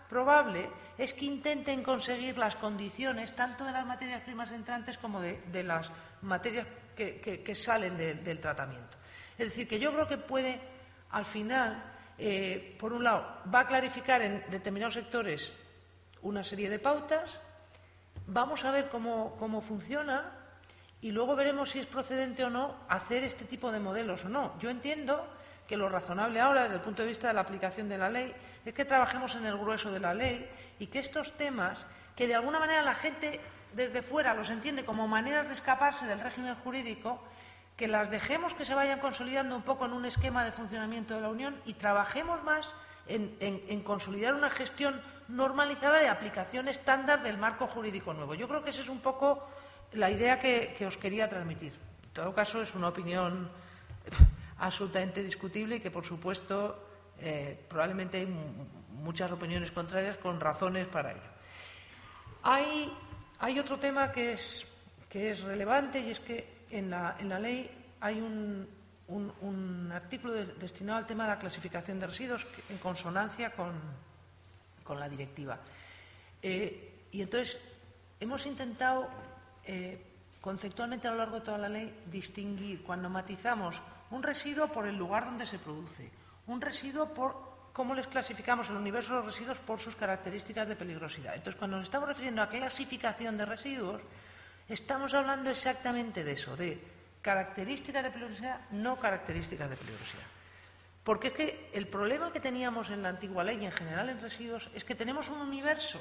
probable es que intenten conseguir las condiciones tanto de las materias primas entrantes como de, de las materias que, que, que salen de, del tratamiento. Es decir, que yo creo que puede, al final, eh, por un lado, va a clarificar en determinados sectores una serie de pautas, vamos a ver cómo, cómo funciona y luego veremos si es procedente o no hacer este tipo de modelos o no. Yo entiendo que lo razonable ahora, desde el punto de vista de la aplicación de la ley, es que trabajemos en el grueso de la ley y que estos temas, que de alguna manera la gente desde fuera los entiende como maneras de escaparse del régimen jurídico, que las dejemos que se vayan consolidando un poco en un esquema de funcionamiento de la Unión y trabajemos más en, en, en consolidar una gestión normalizada de aplicación estándar del marco jurídico nuevo. Yo creo que esa es un poco la idea que, que os quería transmitir. En todo caso, es una opinión absolutamente discutible y que, por supuesto, eh, probablemente hay muchas opiniones contrarias con razones para ello. Hay, hay otro tema que es, que es relevante y es que en la, en la ley hay un, un, un artículo de, destinado al tema de la clasificación de residuos en consonancia con, con la directiva. Eh, y entonces hemos intentado eh, conceptualmente a lo largo de toda la ley distinguir cuando matizamos un residuo por el lugar donde se produce, un residuo por cómo les clasificamos el universo de los residuos por sus características de peligrosidad. Entonces, cuando nos estamos refiriendo a clasificación de residuos, estamos hablando exactamente de eso, de características de peligrosidad, no características de peligrosidad. Porque es que el problema que teníamos en la antigua ley y en general en residuos es que tenemos un universo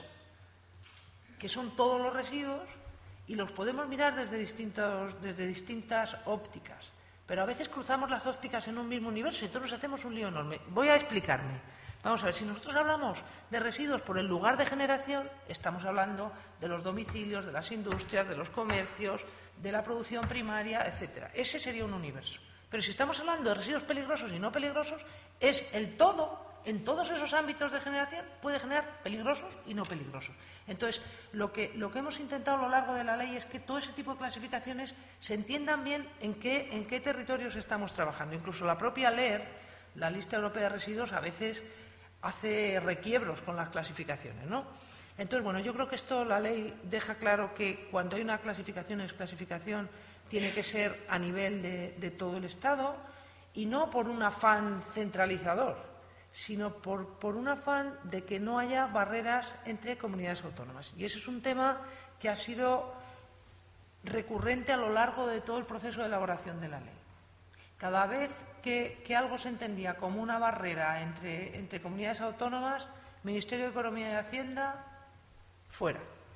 que son todos los residuos y los podemos mirar desde, distintos, desde distintas ópticas. Pero a veces cruzamos las ópticas en un mismo universo y todos nos hacemos un lío enorme. Voy a explicarme. Vamos a ver, si nosotros hablamos de residuos por el lugar de generación, estamos hablando de los domicilios, de las industrias, de los comercios, de la producción primaria, etcétera. Ese sería un universo. Pero si estamos hablando de residuos peligrosos y no peligrosos, es el todo, en todos esos ámbitos de generación, puede generar peligrosos y no peligrosos. Entonces, lo que, lo que hemos intentado a lo largo de la ley es que todo ese tipo de clasificaciones se entiendan bien en qué, en qué territorios estamos trabajando. Incluso la propia L E R, la Lista Europea de Residuos, a veces hace requiebros con las clasificaciones, ¿no? Entonces, bueno, yo creo que esto la ley deja claro que cuando hay una clasificación es clasificación tiene que ser a nivel de, de todo el Estado y no por un afán centralizador, sino por, por un afán de que no haya barreras entre comunidades autónomas. Y ese es un tema que ha sido recurrente a lo largo de todo el proceso de elaboración de la ley. Cada vez que, que algo se entendía como una barrera entre, entre comunidades autónomas, Ministerio de Economía y Hacienda, fuera.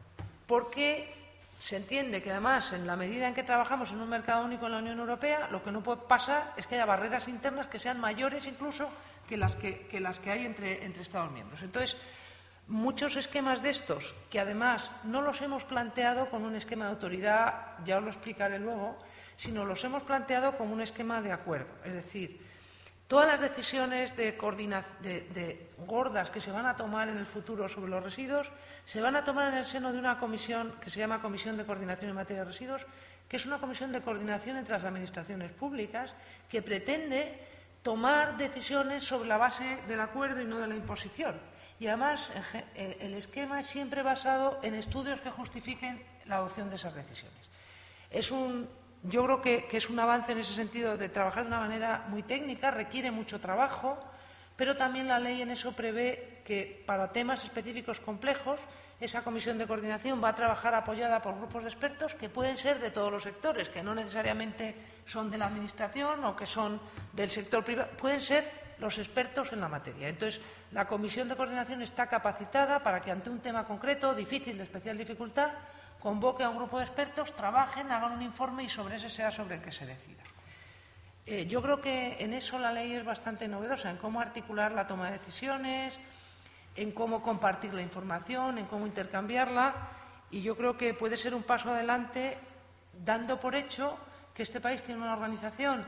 Porque se entiende que, además, en la medida en que trabajamos en un mercado único en la Unión Europea, lo que no puede pasar es que haya barreras internas que sean mayores incluso que las que, que, las que hay entre, entre Estados miembros. Entonces, muchos esquemas de estos, que además no los hemos planteado con un esquema de autoridad, ya os lo explicaré luego, sino los hemos planteado como un esquema de acuerdo. Es decir, todas las decisiones de, de, de gordas que se van a tomar en el futuro sobre los residuos se van a tomar en el seno de una comisión que se llama Comisión de Coordinación en Materia de Residuos, que es una comisión de coordinación entre las administraciones públicas que pretende tomar decisiones sobre la base del acuerdo y no de la imposición. Y además el esquema es siempre basado en estudios que justifiquen la adopción de esas decisiones. Es un, yo creo que, que es un avance en ese sentido de trabajar de una manera muy técnica, requiere mucho trabajo, pero también la ley en eso prevé que para temas específicos complejos esa comisión de coordinación va a trabajar apoyada por grupos de expertos que pueden ser de todos los sectores, que no necesariamente son de la Administración o que son del sector privado, pueden ser los expertos en la materia. Entonces, la comisión de coordinación está capacitada para que ante un tema concreto, difícil, de especial dificultad, convoque a un grupo de expertos, trabajen, hagan un informe y sobre ese sea sobre el que se decida. Eh, yo creo que en eso la ley es bastante novedosa, en cómo articular la toma de decisiones, en cómo compartir la información, en cómo intercambiarla, y yo creo que puede ser un paso adelante dando por hecho que este país tiene una organización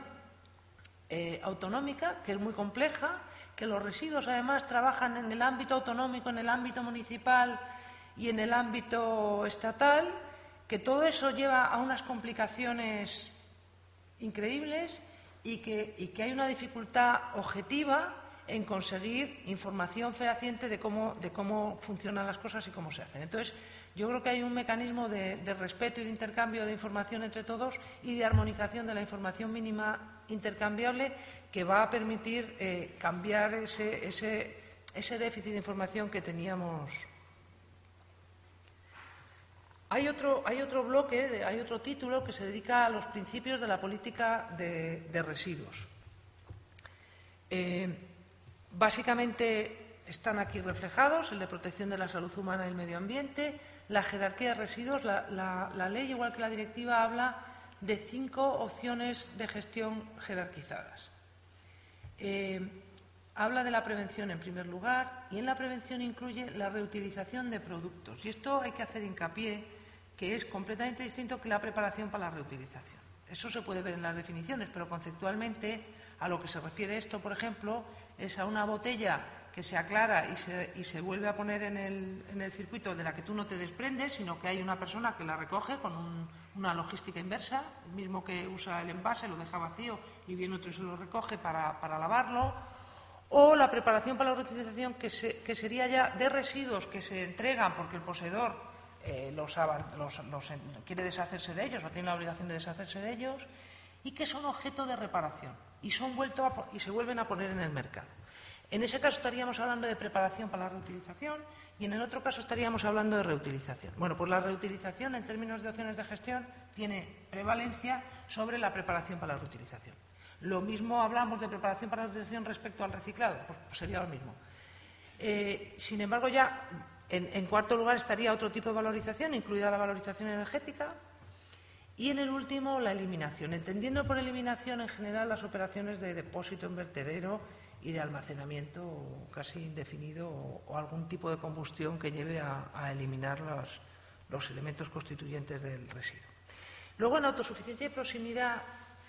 eh, autonómica, que es muy compleja, que los residuos además trabajan en el ámbito autonómico, en el ámbito municipal y en el ámbito estatal, que todo eso lleva a unas complicaciones increíbles y que, y que hay una dificultad objetiva en conseguir información fehaciente de cómo, de cómo funcionan las cosas y cómo se hacen. Entonces, yo creo que hay un mecanismo de, de respeto y de intercambio de información entre todos y de armonización de la información mínima intercambiable que va a permitir eh, cambiar ese, ese, ese déficit de información que teníamos. Hay otro, hay otro bloque, hay otro título que se dedica a los principios de la política de, de residuos. Eh, básicamente están aquí reflejados el de protección de la salud humana y el medio ambiente, la jerarquía de residuos. La, la, la ley, igual que la directiva, habla de cinco opciones de gestión jerarquizadas. Eh, habla de la prevención en primer lugar y en la prevención incluye la reutilización de productos. Y esto hay que hacer hincapié que es completamente distinto que la preparación para la reutilización. Eso se puede ver en las definiciones, pero conceptualmente a lo que se refiere esto, por ejemplo, es a una botella que se aclara y se, y se vuelve a poner en el, en el circuito de la que tú no te desprendes, sino que hay una persona que la recoge con un, una logística inversa, el mismo que usa el envase, lo deja vacío y viene otro y se lo recoge para, para lavarlo. O la preparación para la reutilización, que, se, que sería ya de residuos que se entregan porque el poseedor eh, los, los, los, quiere deshacerse de ellos o tiene la obligación de deshacerse de ellos y que son objeto de reparación y, son vuelto a, y se vuelven a poner en el mercado. En ese caso estaríamos hablando de preparación para la reutilización y en el otro caso estaríamos hablando de reutilización. Bueno, pues la reutilización en términos de opciones de gestión tiene prevalencia sobre la preparación para la reutilización. Lo mismo hablamos de preparación para la reutilización respecto al reciclado, pues, pues sería lo mismo. Eh, sin embargo, ya en, en cuarto lugar estaría otro tipo de valorización, incluida la valorización energética. Y en el último, la eliminación, entendiendo por eliminación en general las operaciones de depósito en vertedero y de almacenamiento casi indefinido o, o algún tipo de combustión que lleve a, a eliminar los, los elementos constituyentes del residuo. Luego, en autosuficiencia y proximidad,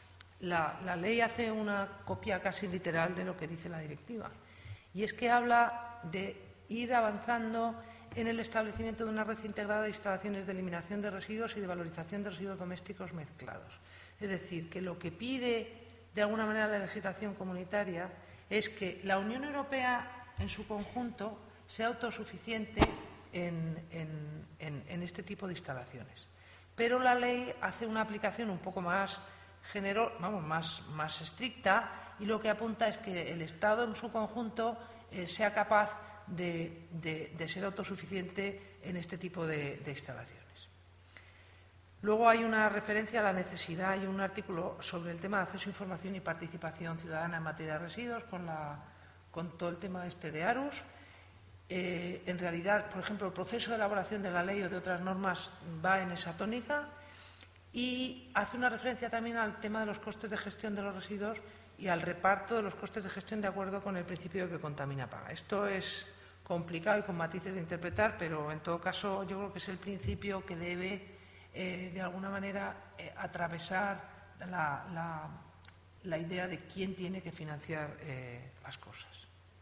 la, la ley hace una copia casi literal de lo que dice la directiva. Y es que habla de ir avanzando en el establecimiento de una red integrada de instalaciones de eliminación de residuos y de valorización de residuos domésticos mezclados. Es decir, que lo que pide de alguna manera la legislación comunitaria es que la Unión Europea en su conjunto sea autosuficiente en, en, en, en este tipo de instalaciones. Pero la ley hace una aplicación un poco más, genero, vamos, más, más estricta y lo que apunta es que el Estado en su conjunto eh, sea capaz De, de, de ser autosuficiente en este tipo de, de instalaciones. Luego hay una referencia a la necesidad y un artículo sobre el tema de acceso a información y participación ciudadana en materia de residuos con, la, con todo el tema este de ARUS. Eh, en realidad, por ejemplo, el proceso de elaboración de la ley o de otras normas va en esa tónica y hace una referencia también al tema de los costes de gestión de los residuos y al reparto de los costes de gestión de acuerdo con el principio de que contamina paga. Esto es complicado y con matices de interpretar, pero en todo caso yo creo que es el principio que debe, eh, de alguna manera, eh, atravesar la, la, la idea de quién tiene que financiar eh, las cosas.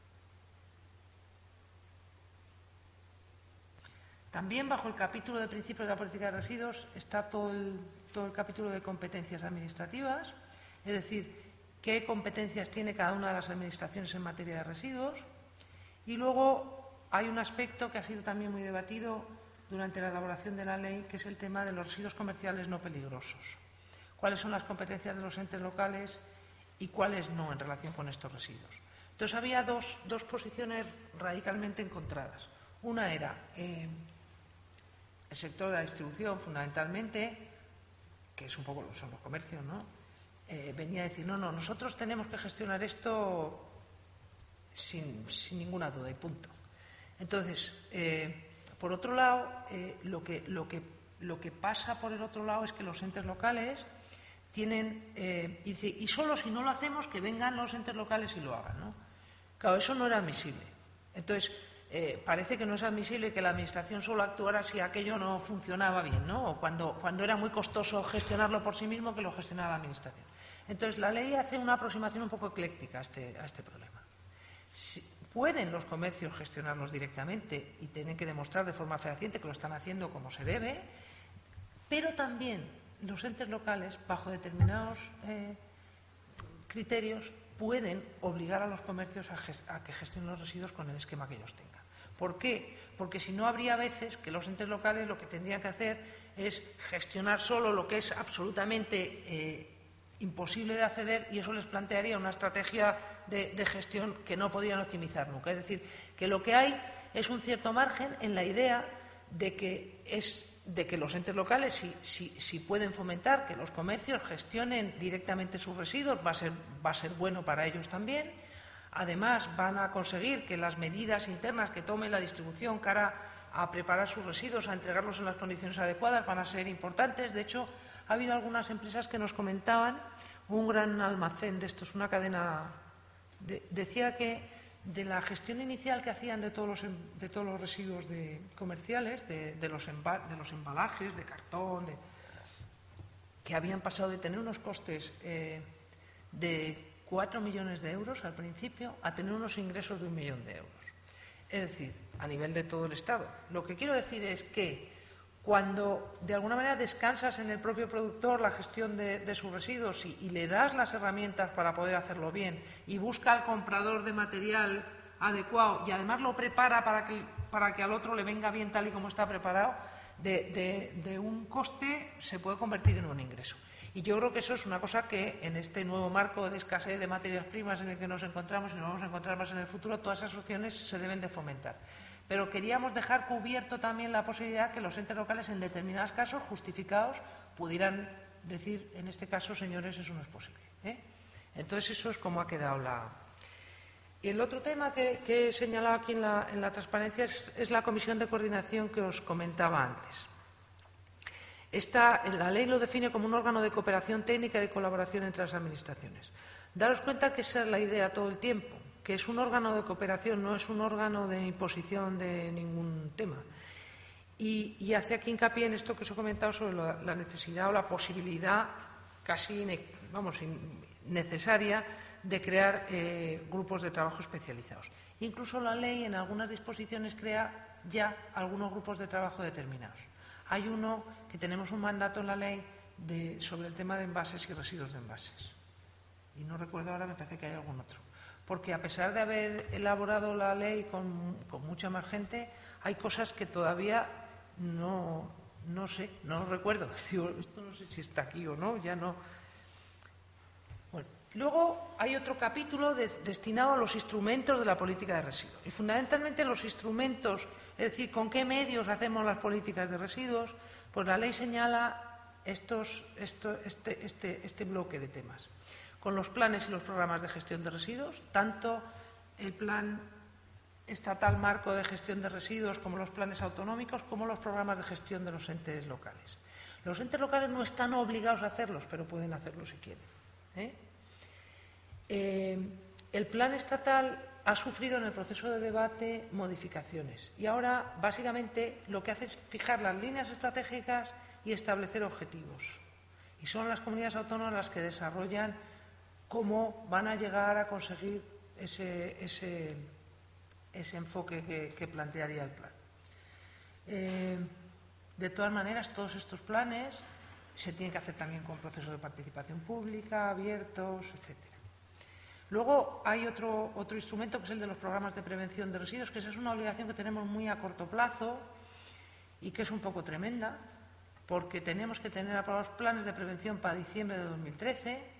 También bajo el capítulo de principios de la política de residuos está todo el, todo el capítulo de competencias administrativas, es decir, qué competencias tiene cada una de las administraciones en materia de residuos. Y luego hay un aspecto que ha sido también muy debatido durante la elaboración de la ley, que es el tema de los residuos comerciales no peligrosos. ¿Cuáles son las competencias de los entes locales y cuáles no en relación con estos residuos? Entonces había dos, dos posiciones radicalmente encontradas. Una era eh, el sector de la distribución, fundamentalmente, que es un poco son los comercios, ¿no? Eh, venía a decir, no, no, nosotros tenemos que gestionar esto sin, sin ninguna duda y punto. Entonces, eh, por otro lado, eh, lo, que, lo, que, lo que pasa por el otro lado es que los entes locales tienen, eh, y, y solo si no lo hacemos, que vengan los entes locales y lo hagan, ¿no? Claro, eso no era admisible. Entonces, eh, parece que no es admisible que la Administración solo actuara si aquello no funcionaba bien, ¿no? O cuando, cuando era muy costoso gestionarlo por sí mismo, que lo gestionara la Administración. Entonces, la ley hace una aproximación un poco ecléctica a este, a este problema. Si, pueden los comercios gestionarlos directamente y tienen que demostrar de forma fehaciente que lo están haciendo como se debe, pero también los entes locales, bajo determinados eh, criterios, pueden obligar a los comercios a, a que gestionen los residuos con el esquema que ellos tengan. ¿Por qué? Porque si no, habría veces que los entes locales lo que tendrían que hacer es gestionar solo lo que es absolutamente eh, imposible de acceder, y eso les plantearía una estrategia de, de gestión que no podrían optimizar nunca. Es decir, que lo que hay es un cierto margen en la idea de que, es, de que los entes locales, si, si, si pueden fomentar que los comercios gestionen directamente sus residuos, va a ser, va a ser bueno para ellos también. Además, van a conseguir que las medidas internas que tome la distribución cara a preparar sus residuos, a entregarlos en las condiciones adecuadas, van a ser importantes. De hecho, ha habido algunas empresas que nos comentaban, un gran almacén de estos, una cadena, de, decía que de la gestión inicial que hacían de todos los, de todos los residuos de, comerciales, de, de, los emba, de los embalajes, de cartón, de, que habían pasado de tener unos costes eh, de cuatro millones de euros al principio a tener unos ingresos de un millón de euros. Es decir, a nivel de todo el Estado. Lo que quiero decir es que cuando de alguna manera descansas en el propio productor la gestión de, de sus residuos y, y le das las herramientas para poder hacerlo bien y busca al comprador de material adecuado y además lo prepara para que, para que al otro le venga bien tal y como está preparado, de, de, de un coste se puede convertir en un ingreso. Y yo creo que eso es una cosa que en este nuevo marco de escasez de materias primas en el que nos encontramos y nos vamos a encontrar más en el futuro, todas esas opciones se deben de fomentar. Pero queríamos dejar cubierto también la posibilidad que los entes locales, en determinados casos justificados, pudieran decir, en este caso, señores, eso no es posible, ¿eh? Entonces, eso es como ha quedado la... Y el otro tema que, que he señalado aquí en la, en la transparencia es, es la comisión de coordinación que os comentaba antes. Esta, la ley lo define como un órgano de cooperación técnica y de colaboración entre las administraciones. Daros cuenta que esa es la idea todo el tiempo, que es un órgano de cooperación, no es un órgano de imposición de ningún tema. Y, y hace aquí hincapié en esto que os he comentado sobre la, la necesidad o la posibilidad casi vamos, necesaria de crear eh, grupos de trabajo especializados. Incluso la ley en algunas disposiciones crea ya algunos grupos de trabajo determinados. Hay uno que tenemos un mandato en la ley de, sobre el tema de envases y residuos de envases. Y no recuerdo ahora, me parece que hay algún otro. Porque a pesar de haber elaborado la ley con, con mucha más gente, hay cosas que todavía no, no sé, no recuerdo. Digo, esto no sé si está aquí o no, ya no. Bueno, luego hay otro capítulo de, destinado a los instrumentos de la política de residuos. Y fundamentalmente los instrumentos, es decir, con qué medios hacemos las políticas de residuos, pues la ley señala estos, esto, este, este, este bloque de temas. Con los planes y los programas de gestión de residuos, tanto el plan estatal marco de gestión de residuos como los planes autonómicos, como los programas de gestión de los entes locales. Los entes locales no están obligados a hacerlos, pero pueden hacerlo si quieren. ¿eh? Eh, el plan estatal ha sufrido en el proceso de debate modificaciones y ahora básicamente lo que hace es fijar las líneas estratégicas y establecer objetivos. Y son las comunidades autónomas las que desarrollan cómo van a llegar a conseguir ese, ese, ese enfoque que, que plantearía el plan. Eh, de todas maneras, todos estos planes se tienen que hacer también con procesos de participación pública, abiertos, etcétera. Luego hay otro, otro instrumento que es el de los programas de prevención de residuos, que esa es una obligación que tenemos muy a corto plazo y que es un poco tremenda, porque tenemos que tener aprobados planes de prevención para diciembre de dos mil trece.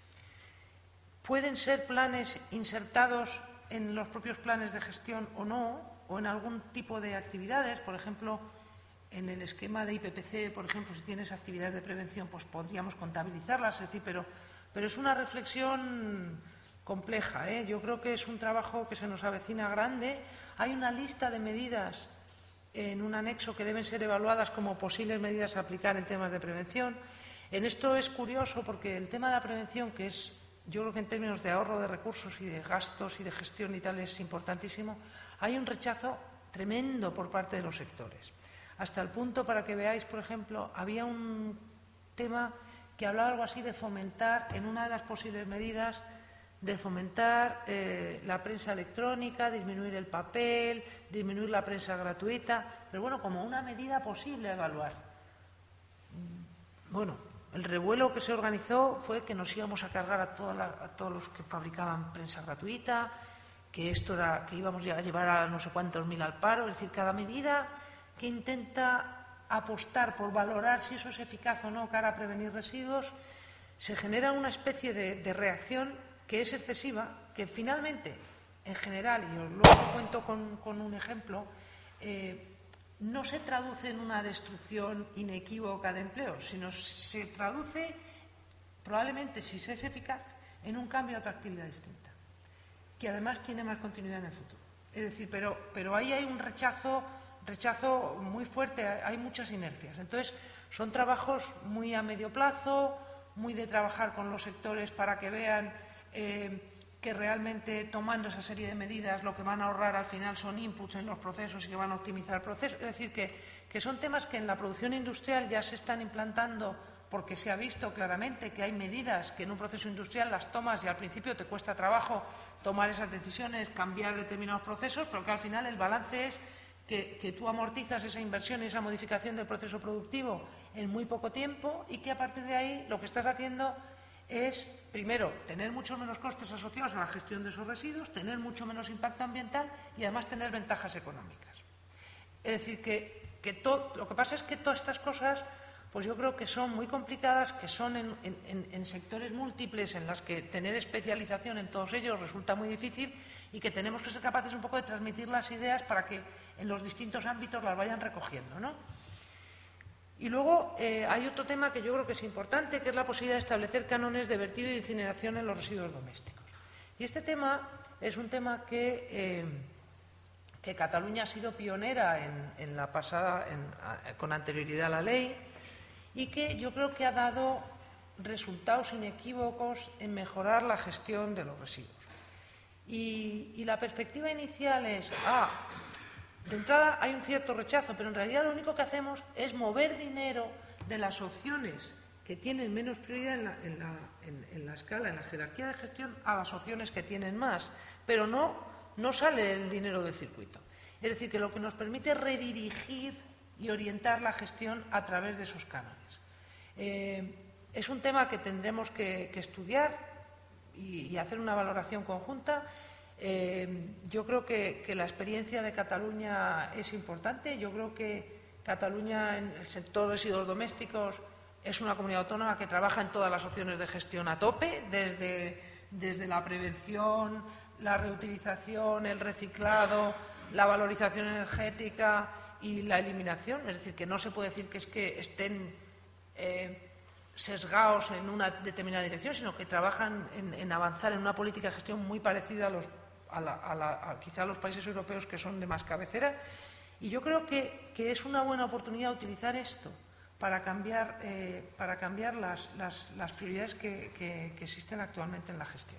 Pueden ser planes insertados en los propios planes de gestión o no, o en algún tipo de actividades. Por ejemplo, en el esquema de I P P C, por ejemplo, si tienes actividades de prevención, pues podríamos contabilizarlas, es decir, pero, pero es una reflexión compleja, ¿eh? Yo creo que es un trabajo que se nos avecina grande. Hay una lista de medidas en un anexo que deben ser evaluadas como posibles medidas a aplicar en temas de prevención. En esto es curioso porque el tema de la prevención, que es, yo creo que en términos de ahorro de recursos y de gastos y de gestión y tal es importantísimo, hay un rechazo tremendo por parte de los sectores. Hasta el punto, para que veáis, por ejemplo, había un tema que hablaba algo así de fomentar, en una de las posibles medidas, de fomentar eh, la prensa electrónica, disminuir el papel, disminuir la prensa gratuita, pero bueno, como una medida posible a evaluar. Bueno, el revuelo que se organizó fue que nos íbamos a cargar a, toda la, a todos los que fabricaban prensa gratuita, que esto era, que íbamos a llevar a no sé cuántos mil al paro. Es decir, cada medida que intenta apostar por valorar si eso es eficaz o no cara a prevenir residuos, se genera una especie de, de reacción que es excesiva, que finalmente, en general, y os lo cuento con, con un ejemplo, eh, no se traduce en una destrucción inequívoca de empleos, sino se traduce, probablemente, si se es eficaz, en un cambio a otra actividad distinta, que además tiene más continuidad en el futuro. Es decir, pero, pero ahí hay un rechazo, rechazo muy fuerte, hay muchas inercias. Entonces, son trabajos muy a medio plazo, muy de trabajar con los sectores para que vean eh, que realmente tomando esa serie de medidas lo que van a ahorrar al final son inputs en los procesos y que van a optimizar el proceso. Es decir, que, que son temas que en la producción industrial ya se están implantando porque se ha visto claramente que hay medidas que en un proceso industrial las tomas y al principio te cuesta trabajo tomar esas decisiones, cambiar determinados procesos, pero que al final el balance es que, que tú amortizas esa inversión y esa modificación del proceso productivo en muy poco tiempo y que a partir de ahí lo que estás haciendo es, primero, tener muchos menos costes asociados a la gestión de esos residuos, tener mucho menos impacto ambiental y además tener ventajas económicas. Es decir, que, que todo, lo que pasa es que todas estas cosas, pues yo creo que son muy complicadas, que son en, en, en sectores múltiples en las que tener especialización en todos ellos resulta muy difícil y que tenemos que ser capaces un poco de transmitir las ideas para que en los distintos ámbitos las vayan recogiendo, ¿no? Y luego eh, hay otro tema que yo creo que es importante, que es la posibilidad de establecer cánones de vertido y incineración en los residuos domésticos. Y este tema es un tema que, eh, que Cataluña ha sido pionera en, en la pasada, en, con anterioridad a la ley, y que yo creo que ha dado resultados inequívocos en mejorar la gestión de los residuos. Y, y la perspectiva inicial es, ah, de entrada hay un cierto rechazo, pero en realidad lo único que hacemos es mover dinero de las opciones que tienen menos prioridad en la, en la, en, en la escala, en la jerarquía de gestión, a las opciones que tienen más, pero no, no sale el dinero del circuito. Es decir, que lo que nos permite es redirigir y orientar la gestión a través de esos cánones. Eh, es un tema que tendremos que, que estudiar y, y hacer una valoración conjunta. Eh, yo creo que, que la experiencia de Cataluña es importante. Yo creo que Cataluña, en el sector de residuos domésticos, es una comunidad autónoma que trabaja en todas las opciones de gestión a tope, desde, desde la prevención, la reutilización, el reciclado, la valorización energética y la eliminación. Es decir, que no se puede decir que es que estén eh, sesgados en una determinada dirección, sino que trabajan en, en avanzar en una política de gestión muy parecida a los A la, a la, a quizá a los países europeos que son de más cabecera, y yo creo que, que es una buena oportunidad utilizar esto para cambiar, eh, para cambiar las, las, las prioridades que, que, que existen actualmente en la gestión.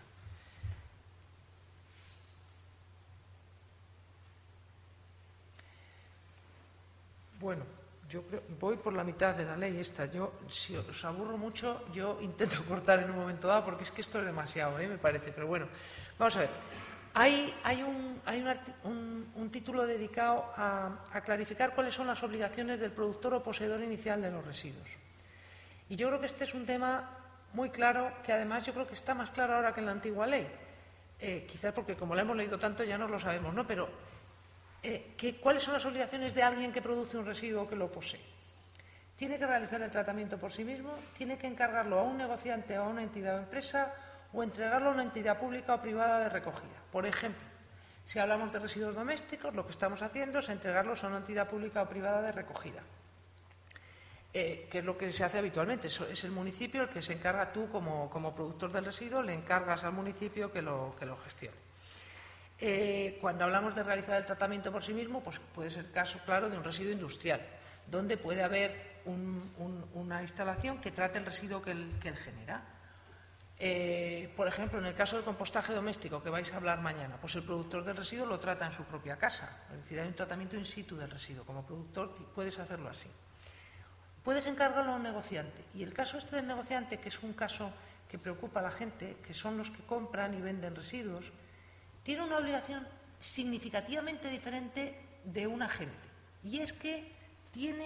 Bueno, yo creo, voy por la mitad de la ley esta. Yo, si os aburro mucho, yo intento cortar en un momento dado, porque es que esto es demasiado, ¿eh? Me parece. Pero bueno, vamos a ver. Hay, hay, un, hay un, un, un título dedicado a, a clarificar cuáles son las obligaciones del productor o poseedor inicial de los residuos. Y yo creo que este es un tema muy claro, que además yo creo que está más claro ahora que en la antigua ley. Eh, quizás porque como la hemos leído tanto ya no lo sabemos, ¿no? Pero eh, que, ¿cuáles son las obligaciones de alguien que produce un residuo o que lo posee? Tiene que realizar el tratamiento por sí mismo, tiene que encargarlo a un negociante o a una entidad o empresa, o entregarlo a una entidad pública o privada de recogida. Por ejemplo, si hablamos de residuos domésticos, lo que estamos haciendo es entregarlos a una entidad pública o privada de recogida, eh, que es lo que se hace habitualmente. Eso es el municipio el que se encarga, tú como, como productor del residuo, le encargas al municipio que lo, que lo gestione. Eh, cuando hablamos de realizar el tratamiento por sí mismo, pues puede ser caso claro de un residuo industrial, donde puede haber un, un, una instalación que trate el residuo que él, que él genera. Eh, por ejemplo, en el caso del compostaje doméstico, que vais a hablar mañana, pues el productor del residuo lo trata en su propia casa. Es decir, hay un tratamiento in situ del residuo. Como productor puedes hacerlo así. Puedes encargarlo a un negociante. Y el caso este del negociante, que es un caso que preocupa a la gente, que son los que compran y venden residuos, tiene una obligación significativamente diferente de un agente. Y es que tiene,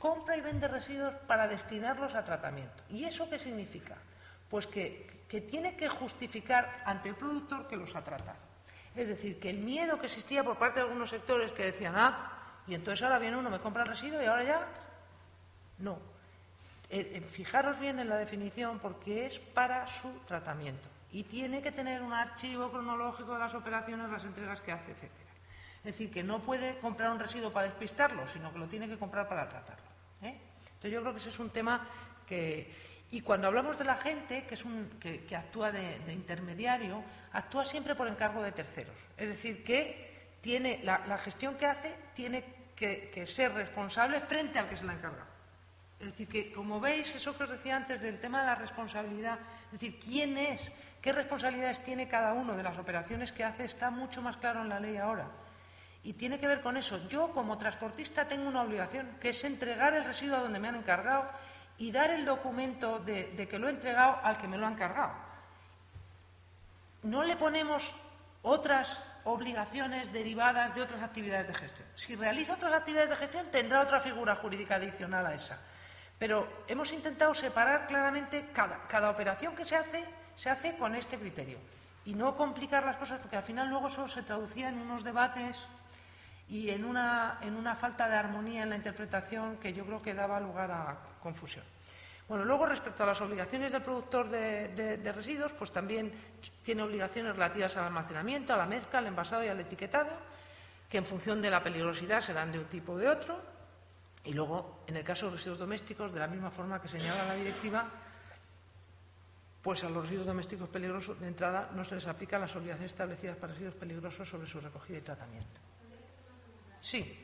compra y vende residuos para destinarlos a tratamiento. ¿Y eso qué significa? Pues que, que tiene que justificar ante el productor que los ha tratado. Es decir, que el miedo que existía por parte de algunos sectores que decían, ah, y entonces ahora viene uno, me compra el residuo y ahora ya... No. Eh, eh, fijaros bien en la definición porque es para su tratamiento y tiene que tener un archivo cronológico de las operaciones, las entregas que hace, etcétera. Es decir, que no puede comprar un residuo para despistarlo, sino que lo tiene que comprar para tratarlo, ¿eh? Entonces yo creo que ese es un tema que... Y cuando hablamos de la gente, que, es un, que, que actúa de, de intermediario, actúa siempre por encargo de terceros. Es decir, que tiene la, la gestión que hace tiene que, que ser responsable frente al que se la ha encargado. Es decir, que como veis, eso que os decía antes del tema de la responsabilidad, es decir, quién es, qué responsabilidades tiene cada uno de las operaciones que hace, está mucho más claro en la ley ahora. Y tiene que ver con eso. Yo, como transportista, tengo una obligación, que es entregar el residuo a donde me han encargado y dar el documento de, de que lo he entregado al que me lo ha encargado. No le ponemos otras obligaciones derivadas de otras actividades de gestión. Si realiza otras actividades de gestión, tendrá otra figura jurídica adicional a esa. Pero hemos intentado separar claramente cada, cada operación que se hace, se hace con este criterio. Y no complicar las cosas, porque al final luego eso se traducía en unos debates y en una, en una falta de armonía en la interpretación que yo creo que daba lugar a confusión. Bueno, luego respecto a las obligaciones del productor de, de, de residuos, pues también tiene obligaciones relativas al almacenamiento, a la mezcla, al envasado y al etiquetado, que en función de la peligrosidad serán de un tipo o de otro. Y luego, en el caso de los residuos domésticos, de la misma forma que señala la directiva, pues a los residuos domésticos peligrosos de entrada no se les aplican las obligaciones establecidas para residuos peligrosos sobre su recogida y tratamiento. Sí.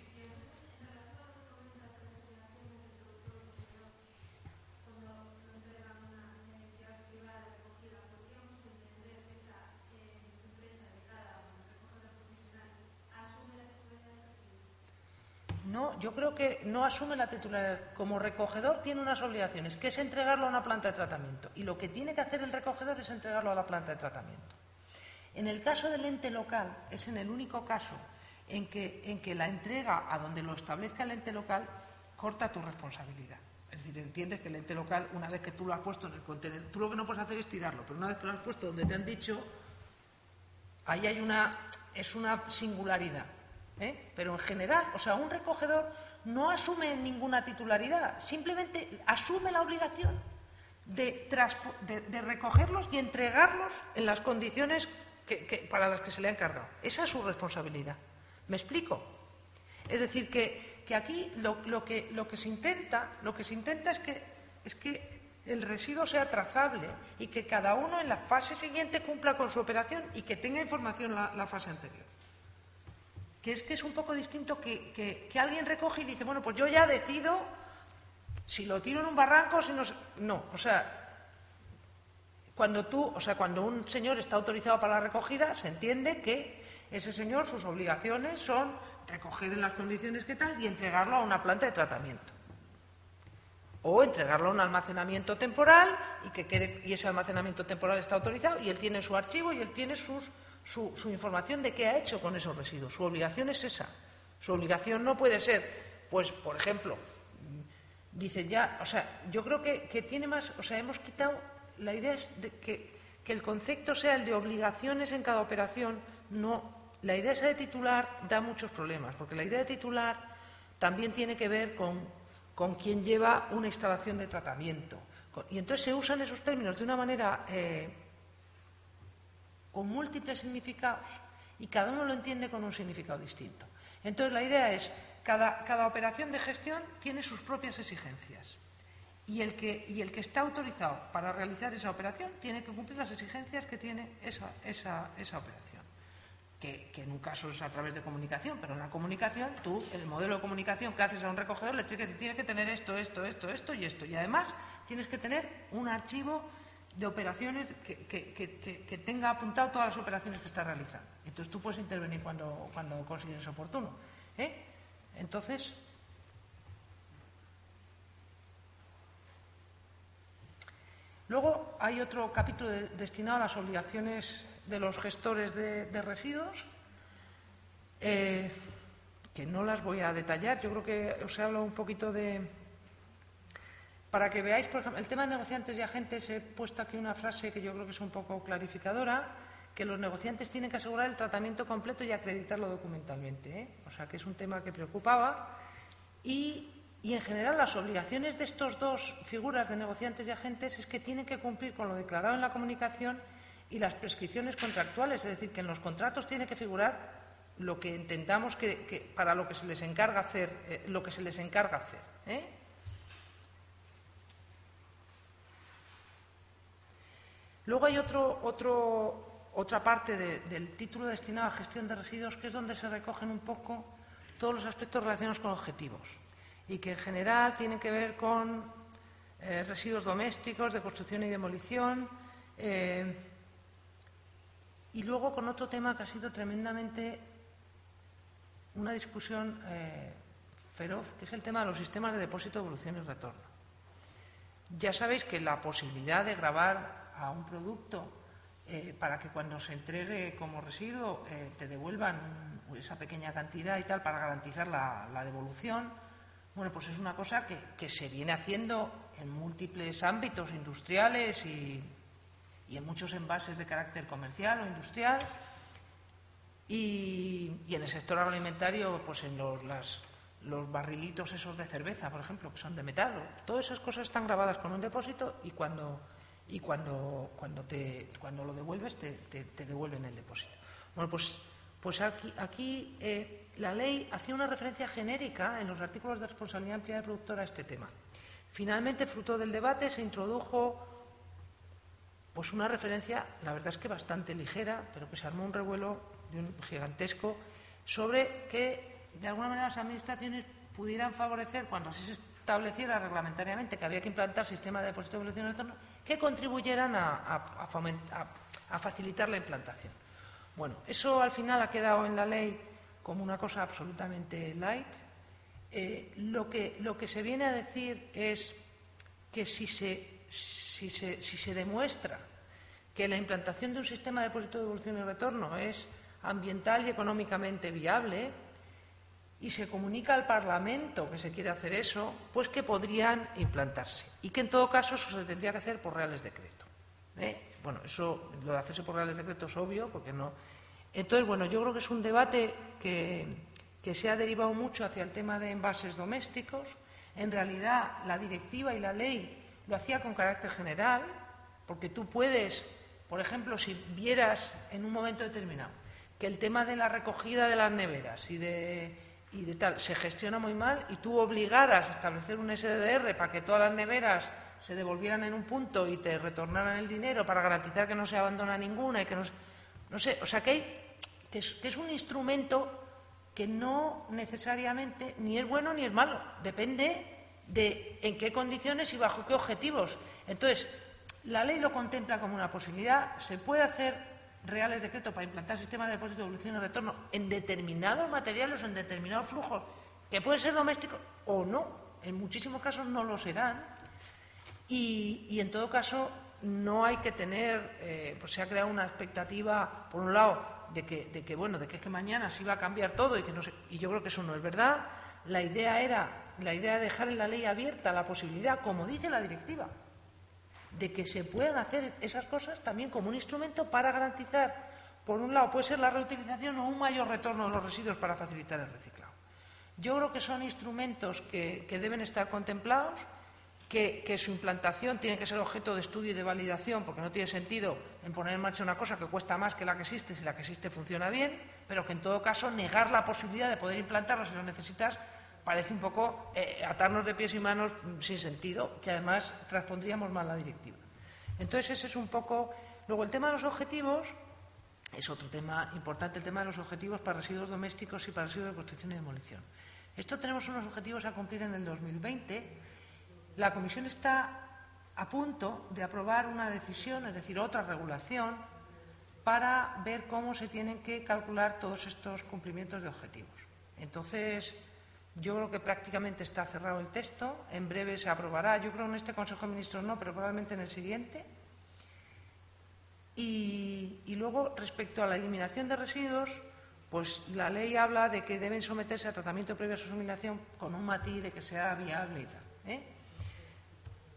No, yo creo que no asume la titularidad. Como recogedor tiene unas obligaciones, que es entregarlo a una planta de tratamiento. Y lo que tiene que hacer el recogedor es entregarlo a la planta de tratamiento. En el caso del ente local, es en el único caso en que, en que la entrega a donde lo establezca el ente local corta tu responsabilidad. Es decir, entiendes que el ente local, una vez que tú lo has puesto en el contenedor, tú lo que no puedes hacer es tirarlo, pero una vez que lo has puesto donde te han dicho, ahí hay una, es una singularidad. ¿Eh? Pero en general, o sea, un recogedor no asume ninguna titularidad, simplemente asume la obligación de, de, de recogerlos y entregarlos en las condiciones que, que, para las que se le ha encargado. Esa es su responsabilidad. ¿Me explico? Es decir, que, que aquí lo, lo, que, lo que se intenta, lo que se intenta es que, es que el residuo sea trazable y que cada uno en la fase siguiente cumpla con su operación y que tenga información la, la fase anterior. Que es que es un poco distinto que, que, que alguien recoge y dice, bueno, pues yo ya decido si lo tiro en un barranco o si no... No, o sea, cuando tú, o sea, cuando un señor está autorizado para la recogida, se entiende que ese señor, sus obligaciones son recoger en las condiciones que tal y entregarlo a una planta de tratamiento. O entregarlo a un almacenamiento temporal y que quede, y ese almacenamiento temporal está autorizado y él tiene su archivo y él tiene sus... Su, su información de qué ha hecho con esos residuos. Su obligación es esa. Su obligación no puede ser, pues, por ejemplo, dicen ya, o sea, yo creo que, que tiene más, o sea, hemos quitado, la idea es de que, que el concepto sea el de obligaciones en cada operación, no, la idea esa de titular da muchos problemas, porque la idea de titular también tiene que ver con, con quien lleva una instalación de tratamiento. Y entonces se usan esos términos de una manera... Eh, con múltiples significados y cada uno lo entiende con un significado distinto. Entonces la idea es, cada, cada operación de gestión tiene sus propias exigencias y el, que, y el que está autorizado para realizar esa operación tiene que cumplir las exigencias que tiene esa, esa, esa operación. Que, que en un caso es a través de comunicación, pero en la comunicación tú, el modelo de comunicación que haces a un recogedor le tienes que, tienes que tener esto, esto, esto, esto y esto. Y además tienes que tener un archivo de operaciones que, que, que, que tenga apuntado todas las operaciones que está realizando. Entonces tú puedes intervenir cuando, cuando consideres oportuno. ¿eh? Entonces, luego hay otro capítulo de, destinado a las obligaciones de los gestores de, de residuos, eh, que no las voy a detallar. Yo creo que os he hablado un poquito de, Para que veáis, por ejemplo, el tema de negociantes y agentes, he puesto aquí una frase que yo creo que es un poco clarificadora, que los negociantes tienen que asegurar el tratamiento completo y acreditarlo documentalmente, ¿eh? O sea, que es un tema que preocupaba. Y, y, en general, las obligaciones de estos dos figuras de negociantes y agentes es que tienen que cumplir con lo declarado en la comunicación y las prescripciones contractuales, es decir, que en los contratos tiene que figurar lo que entendamos que, que para lo que se les encarga hacer, eh, lo que se les encarga hacer, ¿eh? Luego hay otro, otro, otra parte de, del título destinado a gestión de residuos, que es donde se recogen un poco todos los aspectos relacionados con objetivos y que en general tienen que ver con eh, residuos domésticos, de construcción y demolición, eh, y luego con otro tema que ha sido tremendamente una discusión eh, feroz, que es el tema de los sistemas de depósito, devolución y retorno. Ya sabéis que la posibilidad de gravar a un producto eh, para que cuando se entregue como residuo eh, te devuelvan esa pequeña cantidad y tal para garantizar la, la devolución, bueno, pues es una cosa que, que se viene haciendo en múltiples ámbitos industriales y, y en muchos envases de carácter comercial o industrial y, y en el sector agroalimentario, pues en los, las, los barrilitos esos de cerveza, por ejemplo, que son de metal. Todas esas cosas están grabadas con un depósito y cuando, y cuando, cuando, te, cuando lo devuelves te, te, te devuelven el depósito. Bueno, pues, pues aquí, aquí eh, la ley hacía una referencia genérica en los artículos de responsabilidad ampliada del productor a este tema. Finalmente, fruto del debate, se introdujo pues una referencia, la verdad es que bastante ligera, pero que se armó un revuelo de un gigantesco sobre que de alguna manera las administraciones pudieran favorecer, cuando así se estableciera reglamentariamente que había que implantar sistemas de depósito de devolución y retorno, que contribuyeran a, a, a, fomentar, a, a facilitar la implantación. Bueno, eso al final ha quedado en la ley como una cosa absolutamente light. Eh, lo, que, lo que se viene a decir es que si se, si se, si se demuestra que la implantación de un sistema de depósito de devolución y retorno es ambiental y económicamente viable y se comunica al Parlamento que se quiere hacer eso, pues que podrían implantarse y que en todo caso eso se tendría que hacer por reales decreto, ¿eh? Bueno, eso, lo de hacerse por reales decreto es obvio, porque no. Entonces, bueno, yo creo que es un debate que, que se ha derivado mucho hacia el tema de envases domésticos. En realidad, la directiva y la ley lo hacía con carácter general, porque tú puedes, por ejemplo, si vieras en un momento determinado que el tema de la recogida de las neveras y de, y de tal se gestiona muy mal y tú obligaras a establecer un S D R para que todas las neveras se devolvieran en un punto y te retornaran el dinero para garantizar que no se abandona ninguna y que no, no sé, o sea que, hay, que, es, que es un instrumento que no necesariamente ni es bueno ni es malo, depende de en qué condiciones y bajo qué objetivos. Entonces, la ley lo contempla como una posibilidad, se puede hacer reales decretos para implantar sistemas de depósito, devolución y retorno en determinados materiales o en determinados flujos, que pueden ser domésticos o no, en muchísimos casos no lo serán. Y, y en todo caso no hay que tener, eh, pues se ha creado una expectativa, por un lado, de que, de que bueno, de que, es que mañana se iba a cambiar todo y que no sé, y yo creo que eso no es verdad. La idea era, la idea de dejar en la ley abierta la posibilidad, como dice la directiva, de que se puedan hacer esas cosas también como un instrumento para garantizar, por un lado, puede ser la reutilización o un mayor retorno de los residuos para facilitar el reciclado. Yo creo que son instrumentos que, que deben estar contemplados. Que, que su implantación tiene que ser objeto de estudio y de validación, porque no tiene sentido en poner en marcha una cosa que cuesta más que la que existe si la que existe funciona bien, pero que en todo caso negar la posibilidad de poder implantarlo si lo necesitas parece un poco eh, atarnos de pies y manos sin sentido, que además transpondríamos mal la directiva. Entonces ese es un poco. Luego el tema de los objetivos es otro tema importante, el tema de los objetivos para residuos domésticos y para residuos de construcción y demolición. Esto tenemos unos objetivos a cumplir en el dos mil veinte. La Comisión está a punto de aprobar una decisión, es decir, otra regulación, para ver cómo se tienen que calcular todos estos cumplimientos de objetivos. Entonces, yo creo que prácticamente está cerrado el texto. En breve se aprobará. Yo creo que en este Consejo de Ministros no, pero probablemente en el siguiente. Y, y luego, respecto a la eliminación de residuos, pues la ley habla de que deben someterse a tratamiento previo a su asimilación con un matiz de que sea viable y tal, ¿eh?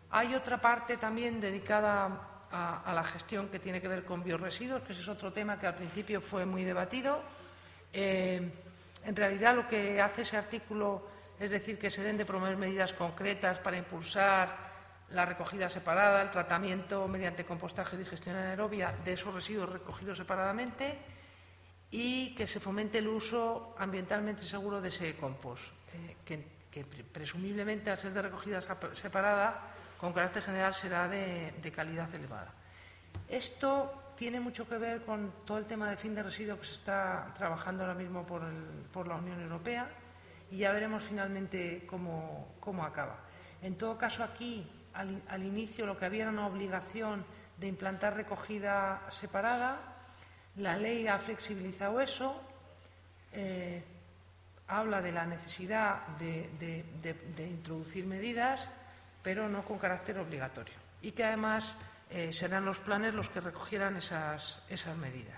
Hay otra parte también dedicada a, a la gestión que tiene que ver con biorresiduos, que ese es otro tema que al principio fue muy debatido. Eh, en realidad lo que hace ese artículo es decir que se deben de promover medidas concretas para impulsar la recogida separada, el tratamiento mediante compostaje y digestión anaerobia de esos residuos recogidos separadamente y que se fomente el uso ambientalmente seguro de ese compost, eh, que, que presumiblemente al ser de recogida separada con carácter general será de, de calidad elevada. Esto tiene mucho que ver con todo el tema de fin de residuos que se está trabajando ahora mismo por, el, por la Unión Europea y ya veremos finalmente cómo, cómo acaba. En todo caso, aquí, al, al inicio, lo que había era una obligación de implantar recogida separada. La ley ha flexibilizado eso, eh, habla de la necesidad de, de, de, de introducir medidas, pero no con carácter obligatorio, y que además eh, serán los planes los que recogieran esas, esas medidas.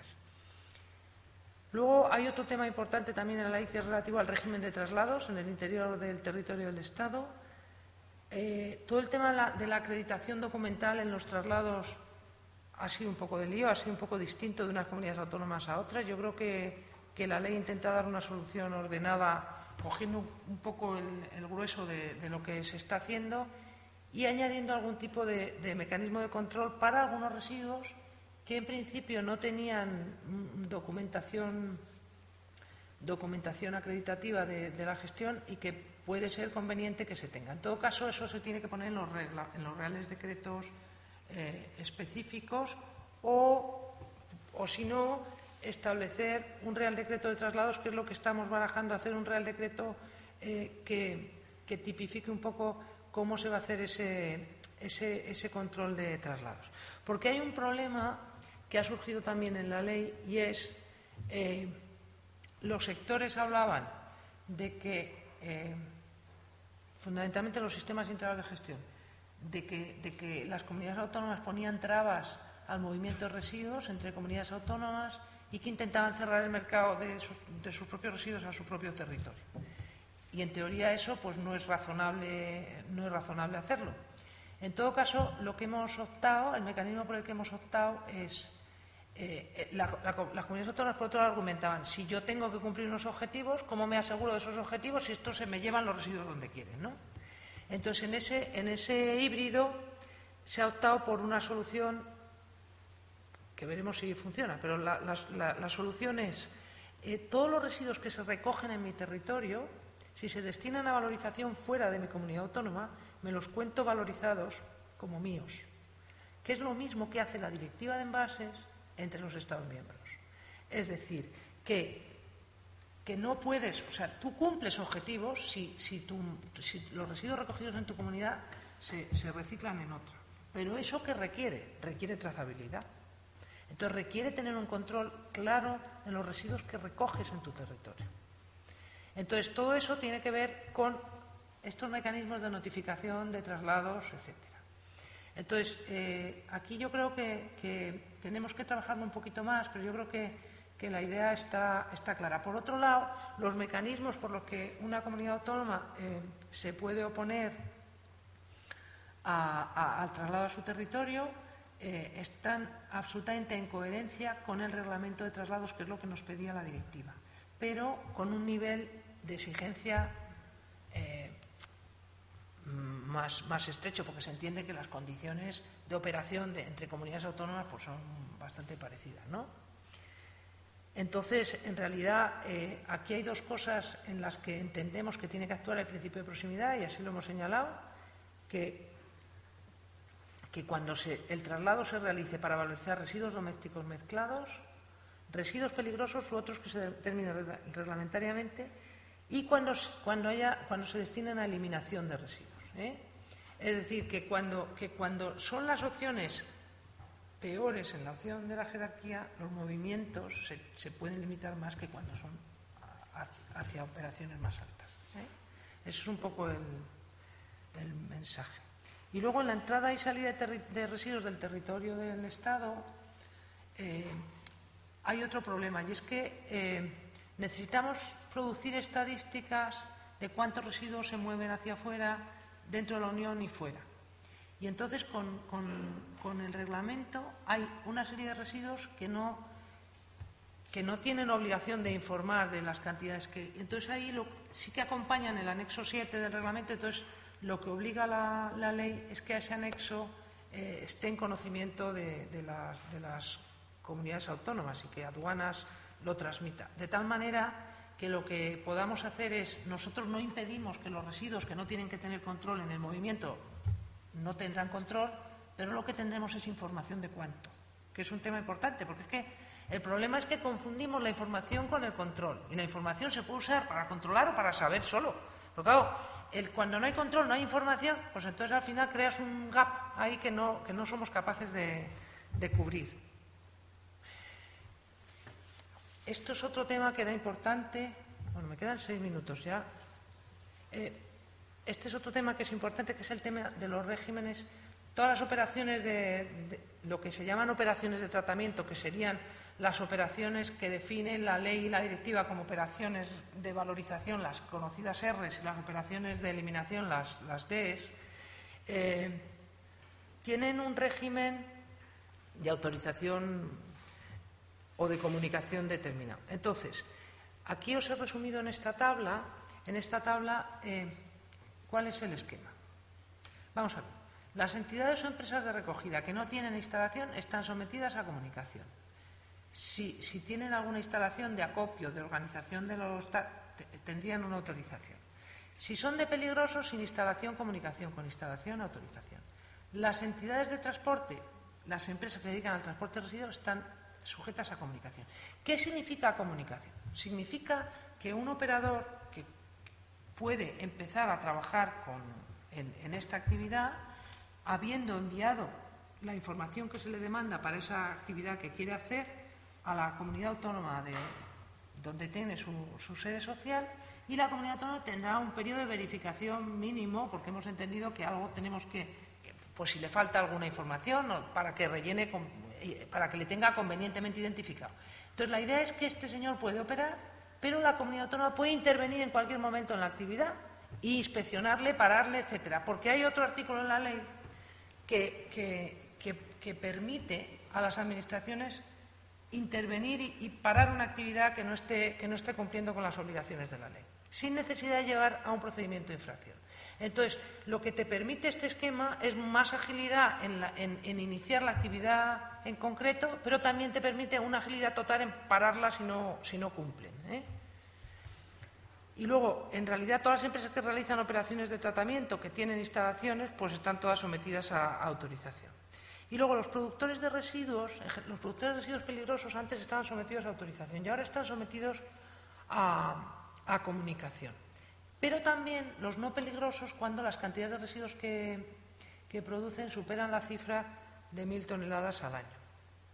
Luego hay otro tema importante también en la ley que es relativo al régimen de traslados en el interior del territorio del Estado. Eh, todo el tema de la, de la acreditación documental en los traslados ha sido un poco de lío, ha sido un poco distinto de unas comunidades autónomas a otras. Yo creo que, que la ley intenta dar una solución ordenada, cogiendo un, un poco el, el grueso de, de lo que se está haciendo y añadiendo algún tipo de, de mecanismo de control para algunos residuos que en principio no tenían documentación, documentación acreditativa de, de la gestión y que puede ser conveniente que se tenga. En todo caso, eso se tiene que poner en los, regla, en los reales decretos eh, específicos o, o, si no, establecer un real decreto de traslados, que es lo que estamos barajando, hacer un real decreto eh, que, que tipifique un poco cómo se va a hacer ese, ese, ese control de traslados. Porque hay un problema que ha surgido también en la ley y es, eh, los sectores hablaban de que, eh, fundamentalmente los sistemas integrados de gestión, de que, de que las comunidades autónomas ponían trabas al movimiento de residuos entre comunidades autónomas y que intentaban cerrar el mercado de sus, de sus propios residuos a su propio territorio. Y en teoría eso pues no es razonable, no es razonable hacerlo. En todo caso, lo que hemos optado, el mecanismo por el que hemos optado es, eh, la, la, las comunidades autónomas por otro lado argumentaban, si yo tengo que cumplir unos objetivos, ¿cómo me aseguro de esos objetivos si estos se me llevan los residuos donde quieren, ¿no? Entonces, en ese, en ese híbrido se ha optado por una solución que veremos si funciona, pero la, la, la, la solución es eh, todos los residuos que se recogen en mi territorio, si se destinan a valorización fuera de mi comunidad autónoma, me los cuento valorizados como míos, que es lo mismo que hace la Directiva de Envases entre los Estados miembros. Es decir, que, que no puedes, o sea, tú cumples objetivos si, si, tu, si los residuos recogidos en tu comunidad se, se reciclan en otra. Pero ¿eso qué requiere? Requiere trazabilidad. Entonces requiere tener un control claro de los residuos que recoges en tu territorio. Entonces, todo eso tiene que ver con estos mecanismos de notificación, de traslados, etcétera. Entonces, eh, aquí yo creo que, que tenemos que trabajarlo un poquito más, pero yo creo que, que la idea está, está clara. Por otro lado, los mecanismos por los que una comunidad autónoma eh, se puede oponer a, a, al traslado a su territorio eh, están absolutamente en coherencia con el reglamento de traslados, que es lo que nos pedía la directiva, pero con un nivel de exigencia eh, más, más estrecho, porque se entiende que las condiciones de operación de, entre comunidades autónomas pues son bastante parecidas, ¿no? Entonces, en realidad, eh, aquí hay dos cosas en las que entendemos que tiene que actuar el principio de proximidad, y así lo hemos señalado, que, que cuando se, el traslado se realice para valorizar residuos domésticos mezclados, residuos peligrosos u otros que se determinen reglamentariamente, y cuando, cuando, haya, cuando se destinen a eliminación de residuos, ¿eh? Es decir, que cuando, que cuando son las opciones peores en la opción de la jerarquía, los movimientos se, se pueden limitar más que cuando son hacia, hacia operaciones más altas, ¿eh? Ese es un poco el, el mensaje. Y luego, en la entrada y salida de, de residuos del territorio del Estado, eh, hay otro problema, y es que eh, necesitamos producir estadísticas de cuántos residuos se mueven hacia afuera, dentro de la Unión y fuera. Y entonces con, con, con el reglamento hay una serie de residuos que no, que no tienen obligación de informar de las cantidades que... Entonces ahí lo, sí que acompañan el anexo siete del reglamento. Entonces lo que obliga la, la ley es que ese anexo eh, esté en conocimiento de, de, las, de las comunidades autónomas y que aduanas lo transmita. De tal manera que lo que podamos hacer es, nosotros no impedimos que los residuos que no tienen que tener control en el movimiento no tendrán control, pero lo que tendremos es información de cuánto, que es un tema importante, porque es que el problema es que confundimos la información con el control, y la información se puede usar para controlar o para saber solo. Porque claro, el, cuando no hay control, no hay información, pues entonces al final creas un gap ahí que no, que no somos capaces de, de cubrir. Esto es otro tema que era importante. Bueno, me quedan seis minutos ya. Eh, este es otro tema que es importante, que es el tema de los regímenes. Todas las operaciones de, de lo que se llaman operaciones de tratamiento, que serían las operaciones que definen la ley y la directiva como operaciones de valorización, las conocidas R's, y las operaciones de eliminación, las, las D's, eh, tienen un régimen de autorización o de comunicación determinado. Entonces, aquí os he resumido en esta tabla, en esta tabla, eh, ¿cuál es el esquema? Vamos a ver. Las entidades o empresas de recogida que no tienen instalación están sometidas a comunicación. Si, si tienen alguna instalación de acopio, de organización de los... tendrían una autorización. Si son de peligrosos, sin instalación, comunicación, con instalación, autorización. Las entidades de transporte, las empresas que dedican al transporte de residuos, están sujetas a comunicación. ¿Qué significa comunicación? Significa que un operador que puede empezar a trabajar con, en, en esta actividad, habiendo enviado la información que se le demanda para esa actividad que quiere hacer a la comunidad autónoma de donde tiene su, su sede social, y la comunidad autónoma tendrá un periodo de verificación mínimo, porque hemos entendido que algo tenemos que, que pues si le falta alguna información, o para que rellene, con, para que le tenga convenientemente identificado. Entonces, la idea es que este señor puede operar, pero la comunidad autónoma puede intervenir en cualquier momento en la actividad e inspeccionarle, pararle, etcétera. Porque hay otro artículo en la ley que, que, que, que permite a las administraciones intervenir y, y parar una actividad que no, esté, que no esté cumpliendo con las obligaciones de la ley, sin necesidad de llevar a un procedimiento de infracción. Entonces, lo que te permite este esquema es más agilidad en, la, en, en iniciar la actividad en concreto, pero también te permite una agilidad total en pararla si no, si no cumplen, ¿eh? Y luego, en realidad, todas las empresas que realizan operaciones de tratamiento, que tienen instalaciones, pues están todas sometidas a, a autorización. Y luego, los productores de residuos, los productores de residuos peligrosos antes estaban sometidos a autorización y ahora están sometidos a, a comunicación. Pero también los no peligrosos cuando las cantidades de residuos que, que producen superan la cifra de mil toneladas al año.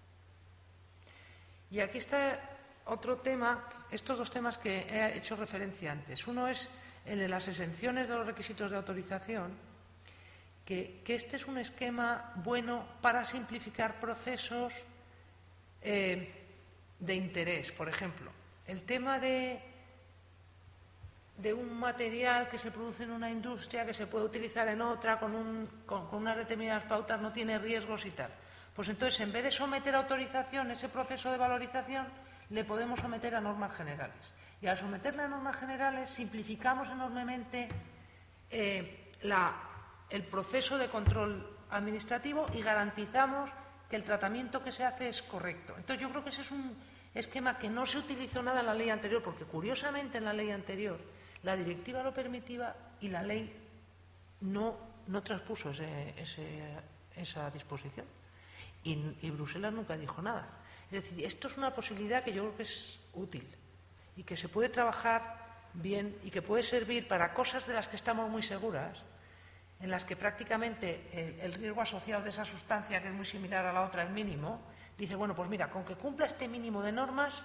Y aquí está otro tema, estos dos temas que he hecho referencia antes. Uno es el de las exenciones de los requisitos de autorización, que, que este es un esquema bueno para simplificar procesos eh, de interés. Por ejemplo, el tema de... de un material que se produce en una industria, que se puede utilizar en otra, con, un, con, con unas determinadas pautas, no tiene riesgos y tal. Pues entonces, en vez de someter a autorización ese proceso de valorización, le podemos someter a normas generales. Y al someterle a normas generales, simplificamos enormemente eh, la, el proceso de control administrativo y garantizamos que el tratamiento que se hace es correcto. Entonces, yo creo que ese es un esquema que no se utilizó nada en la ley anterior, porque curiosamente en la ley anterior la directiva lo permitía y la ley no, no transpuso ese, ese, esa disposición. Y, y Bruselas nunca dijo nada. Es decir, esto es una posibilidad que yo creo que es útil y que se puede trabajar bien y que puede servir para cosas de las que estamos muy seguras, en las que prácticamente el, el riesgo asociado de esa sustancia, que es muy similar a la otra, es mínimo. Dice, bueno, pues mira, con que cumpla este mínimo de normas,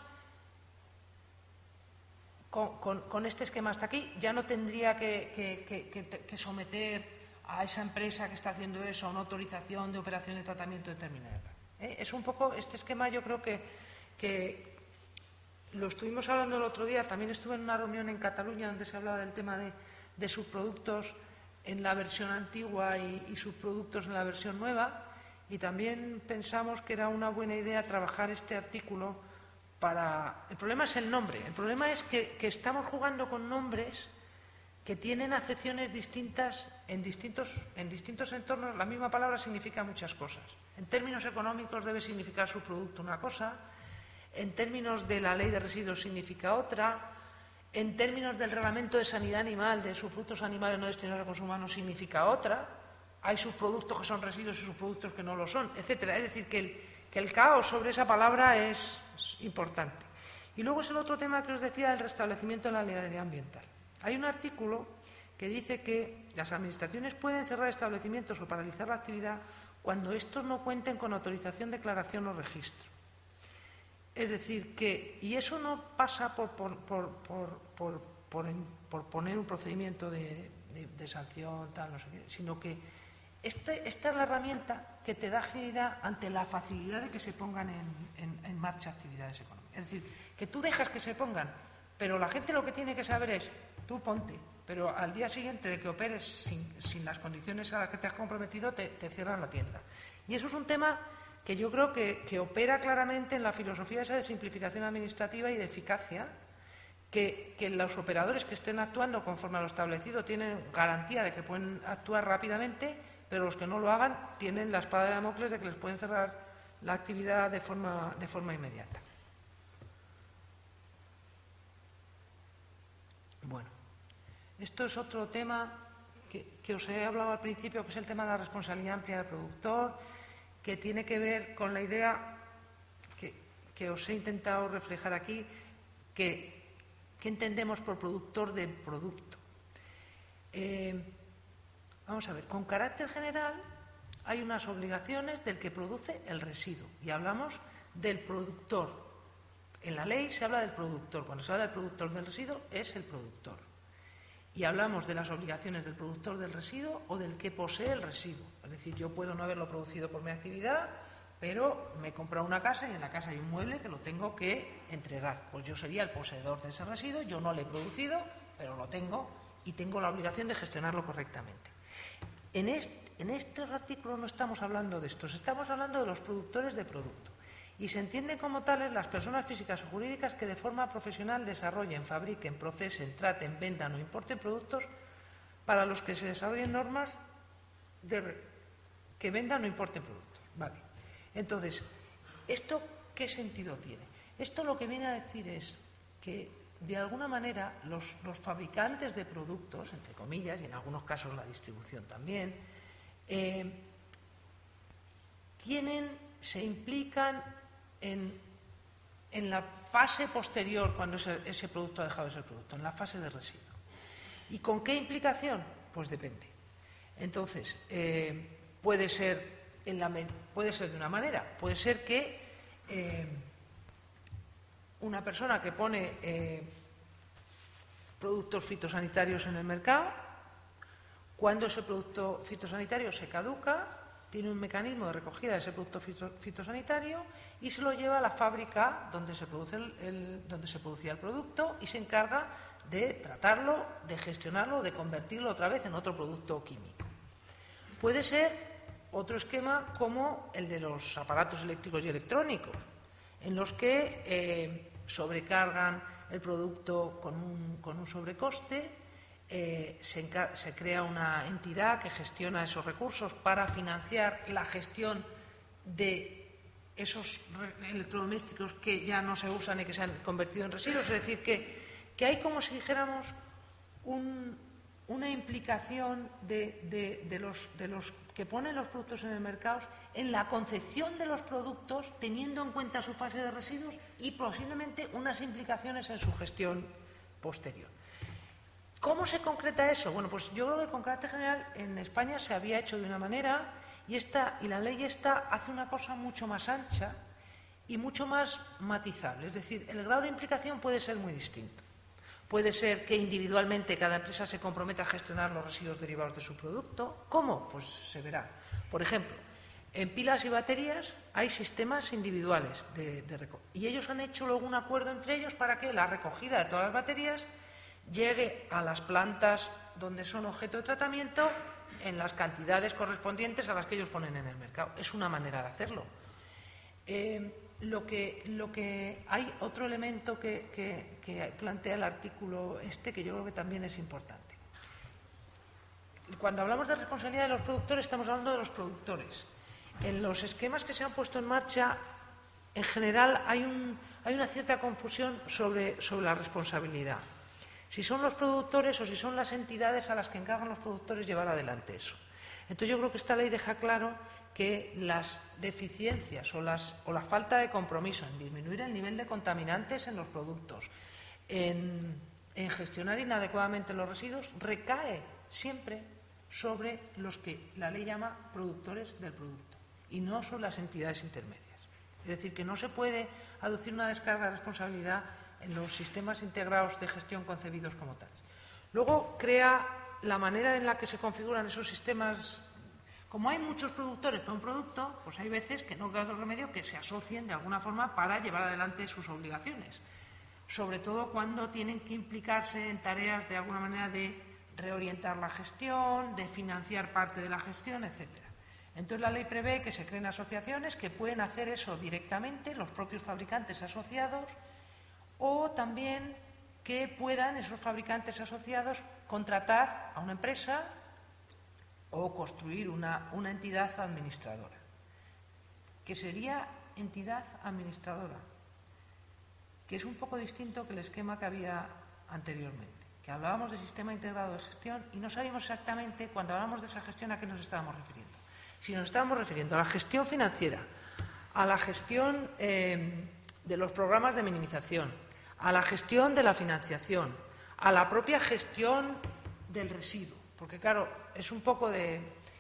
con, con, con este esquema hasta aquí, ya no tendría que, que, que, que, que someter a esa empresa que está haciendo eso a una autorización de operación de tratamiento determinada. ¿Eh? Es un poco, este esquema yo creo que, que lo estuvimos hablando el otro día, también estuve en una reunión en Cataluña donde se hablaba del tema de, de subproductos en la versión antigua y, y sus productos en la versión nueva, y también pensamos que era una buena idea trabajar este artículo para... El problema es el nombre, el problema es que, que estamos jugando con nombres que tienen acepciones distintas en distintos, en distintos entornos. La misma palabra significa muchas cosas. En términos económicos debe significar su producto una cosa, en términos de la ley de residuos significa otra, en términos del reglamento de sanidad animal, de subproductos animales no destinados al consumo humano, significa otra. Hay subproductos que son residuos y subproductos que no lo son, etcétera. Es decir, que el, que el caos sobre esa palabra es, es importante. Y luego es el otro tema que os decía, del restablecimiento de la legalidad ambiental. Hay un artículo que dice que las administraciones pueden cerrar establecimientos o paralizar la actividad cuando estos no cuenten con autorización, declaración o registro. Es decir, que, y eso no pasa por, por, por, por, por, por, por poner un procedimiento de, de, de sanción, tal, no sé qué, sino que este, esta es la herramienta que te da agilidad ante la facilidad de que se pongan en, en, en marcha actividades económicas. Es decir, que tú dejas que se pongan, pero la gente lo que tiene que saber es, tú ponte, pero al día siguiente de que operes sin, sin las condiciones a las que te has comprometido, te, te cierran la tienda. Y eso es un tema que yo creo que, que opera claramente en la filosofía esa de simplificación administrativa y de eficacia, que, que los operadores que estén actuando conforme a lo establecido tienen garantía de que pueden actuar rápidamente, pero los que no lo hagan tienen la espada de Damocles de que les pueden cerrar la actividad de forma, de forma inmediata. Bueno, esto es otro tema que, que os he hablado al principio, que es el tema de la responsabilidad amplia del productor, que tiene que ver con la idea que, que os he intentado reflejar aquí, que, que entendemos por productor del producto. Eh, vamos a ver, con carácter general hay unas obligaciones del que produce el residuo y hablamos del productor. En la ley se habla del productor. Cuando se habla del productor del residuo es el productor. Y hablamos de las obligaciones del productor del residuo o del que posee el residuo. Es decir, yo puedo no haberlo producido por mi actividad, pero me he comprado una casa y en la casa hay un mueble que lo tengo que entregar. Pues yo sería el poseedor de ese residuo, yo no lo he producido, pero lo tengo y tengo la obligación de gestionarlo correctamente. En este, en este artículo no estamos hablando de estos, estamos hablando de los productores de producto. Y se entienden como tales las personas físicas o jurídicas que de forma profesional desarrollen, fabriquen, procesen, traten, vendan o importen productos para los que se desarrollen normas de, que vendan o importen productos. Vale. Entonces, ¿esto qué sentido tiene? Esto lo que viene a decir es que, de alguna manera, los, los fabricantes de productos, entre comillas, y en algunos casos la distribución también, eh, tienen, se implican En, en la fase posterior, cuando ese, ese producto ha dejado de ser producto, en la fase de residuo. ¿Y con qué implicación? Pues depende. Entonces, eh, puede ser, en la, puede ser de una manera, puede ser que eh, una persona que pone eh, productos fitosanitarios en el mercado, cuando ese producto fitosanitario se caduca, tiene un mecanismo de recogida de ese producto fitosanitario y se lo lleva a la fábrica donde se produce el, el, donde se producía el producto y se encarga de tratarlo, de gestionarlo, de convertirlo otra vez en otro producto químico. Puede ser otro esquema como el de los aparatos eléctricos y electrónicos, en los que eh, sobrecargan el producto con un, con un sobrecoste. Eh, se, se crea una entidad que gestiona esos recursos para financiar la gestión de esos electrodomésticos que ya no se usan y que se han convertido en residuos. Es decir, que, que hay como si dijéramos un, una implicación de, de, de, los, de los que ponen los productos en el mercado en la concepción de los productos, teniendo en cuenta su fase de residuos y posiblemente unas implicaciones en su gestión posterior. ¿Cómo se concreta eso? Bueno, pues yo creo que con carácter general en España se había hecho de una manera y, esta, y la ley esta hace una cosa mucho más ancha y mucho más matizable. Es decir, el grado de implicación puede ser muy distinto. Puede ser que individualmente cada empresa se comprometa a gestionar los residuos derivados de su producto. ¿Cómo? Pues se verá. Por ejemplo, en pilas y baterías hay sistemas individuales de, de recogida y ellos han hecho luego un acuerdo entre ellos para que la recogida de todas las baterías llegue a las plantas donde son objeto de tratamiento en las cantidades correspondientes a las que ellos ponen en el mercado. Es una manera de hacerlo. Eh, lo que, lo que hay otro elemento que, que, que plantea el artículo este, que yo creo que también es importante. Cuando hablamos de responsabilidad de los productores, estamos hablando de los productores. En los esquemas que se han puesto en marcha, en general hay, un, hay una cierta confusión sobre, sobre la responsabilidad. Si son los productores o si son las entidades a las que encargan los productores llevar adelante eso. Entonces yo creo que esta ley deja claro que las deficiencias o, las, o la falta de compromiso en disminuir el nivel de contaminantes en los productos, en, en gestionar inadecuadamente los residuos, recae siempre sobre los que la ley llama productores del producto y no sobre las entidades intermedias. Es decir, que no se puede aducir una descarga de responsabilidad en los sistemas integrados de gestión concebidos como tales. Luego crea la manera en la que se configuran esos sistemas. Como hay muchos productores para un producto, pues hay veces que no queda otro remedio que se asocien de alguna forma para llevar adelante sus obligaciones, sobre todo cuando tienen que implicarse en tareas de alguna manera de reorientar la gestión, de financiar parte de la gestión, etcétera. Entonces la ley prevé que se creen asociaciones que pueden hacer eso directamente, los propios fabricantes asociados, o también que puedan esos fabricantes asociados contratar a una empresa o construir una, una entidad administradora, que sería entidad administradora, que es un poco distinto que el esquema que había anteriormente, que hablábamos de sistema integrado de gestión y no sabíamos exactamente, cuando hablamos de esa gestión, a qué nos estábamos refiriendo. Si nos estábamos refiriendo a la gestión financiera, a la gestión eh, de los programas de minimización, a la gestión de la financiación, a la propia gestión del residuo. Porque, claro, es un poco de...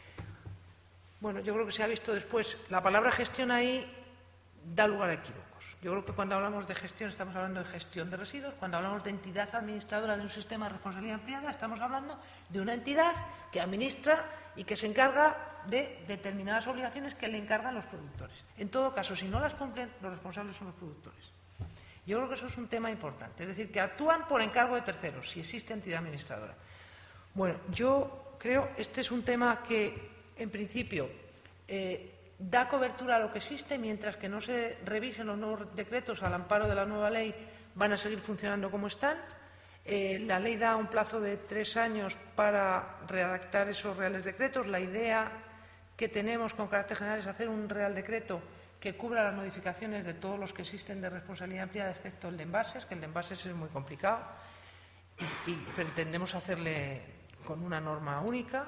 Bueno, yo creo que se ha visto después, la palabra gestión ahí da lugar a equívocos. Yo creo que cuando hablamos de gestión estamos hablando de gestión de residuos, cuando hablamos de entidad administradora de un sistema de responsabilidad ampliada estamos hablando de una entidad que administra y que se encarga de determinadas obligaciones que le encargan los productores. En todo caso, si no las cumplen, los responsables son los productores. Yo creo que eso es un tema importante, es decir, que actúan por encargo de terceros, si existe entidad administradora. Bueno, yo creo que este es un tema que, en principio, eh, da cobertura a lo que existe, mientras que no se revisen los nuevos decretos al amparo de la nueva ley, van a seguir funcionando como están. Eh, la ley da un plazo de tres años para redactar esos reales decretos. La idea que tenemos con carácter general es hacer un real decreto que cubra las modificaciones de todos los que existen de responsabilidad ampliada, excepto el de envases, que el de envases es muy complicado, y, y pretendemos hacerle con una norma única.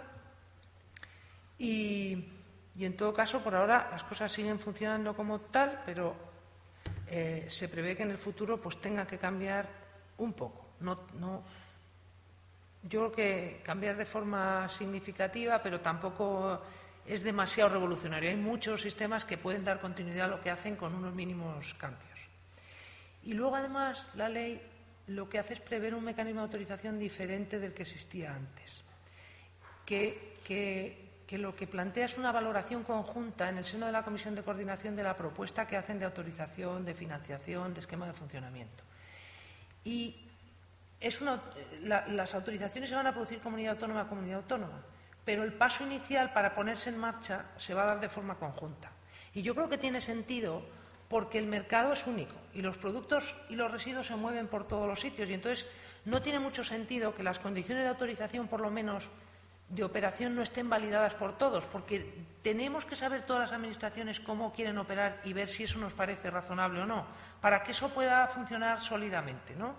Y, y en todo caso, por ahora, las cosas siguen funcionando como tal, pero eh, se prevé que en el futuro pues tenga que cambiar un poco. No, no, yo creo que cambiar de forma significativa, pero tampoco es demasiado revolucionario. Hay muchos sistemas que pueden dar continuidad a lo que hacen con unos mínimos cambios. Y luego, además, la ley lo que hace es prever un mecanismo de autorización diferente del que existía antes, que, que, que lo que plantea es una valoración conjunta en el seno de la Comisión de Coordinación de la propuesta que hacen de autorización, de financiación, de esquema de funcionamiento. Y es una, la, las autorizaciones se van a producir comunidad autónoma a comunidad autónoma, pero el paso inicial para ponerse en marcha se va a dar de forma conjunta. Y yo creo que tiene sentido porque el mercado es único y los productos y los residuos se mueven por todos los sitios, y entonces no tiene mucho sentido que las condiciones de autorización, por lo menos de operación, no estén validadas por todos, porque tenemos que saber todas las administraciones cómo quieren operar y ver si eso nos parece razonable o no, para que eso pueda funcionar sólidamente, ¿no?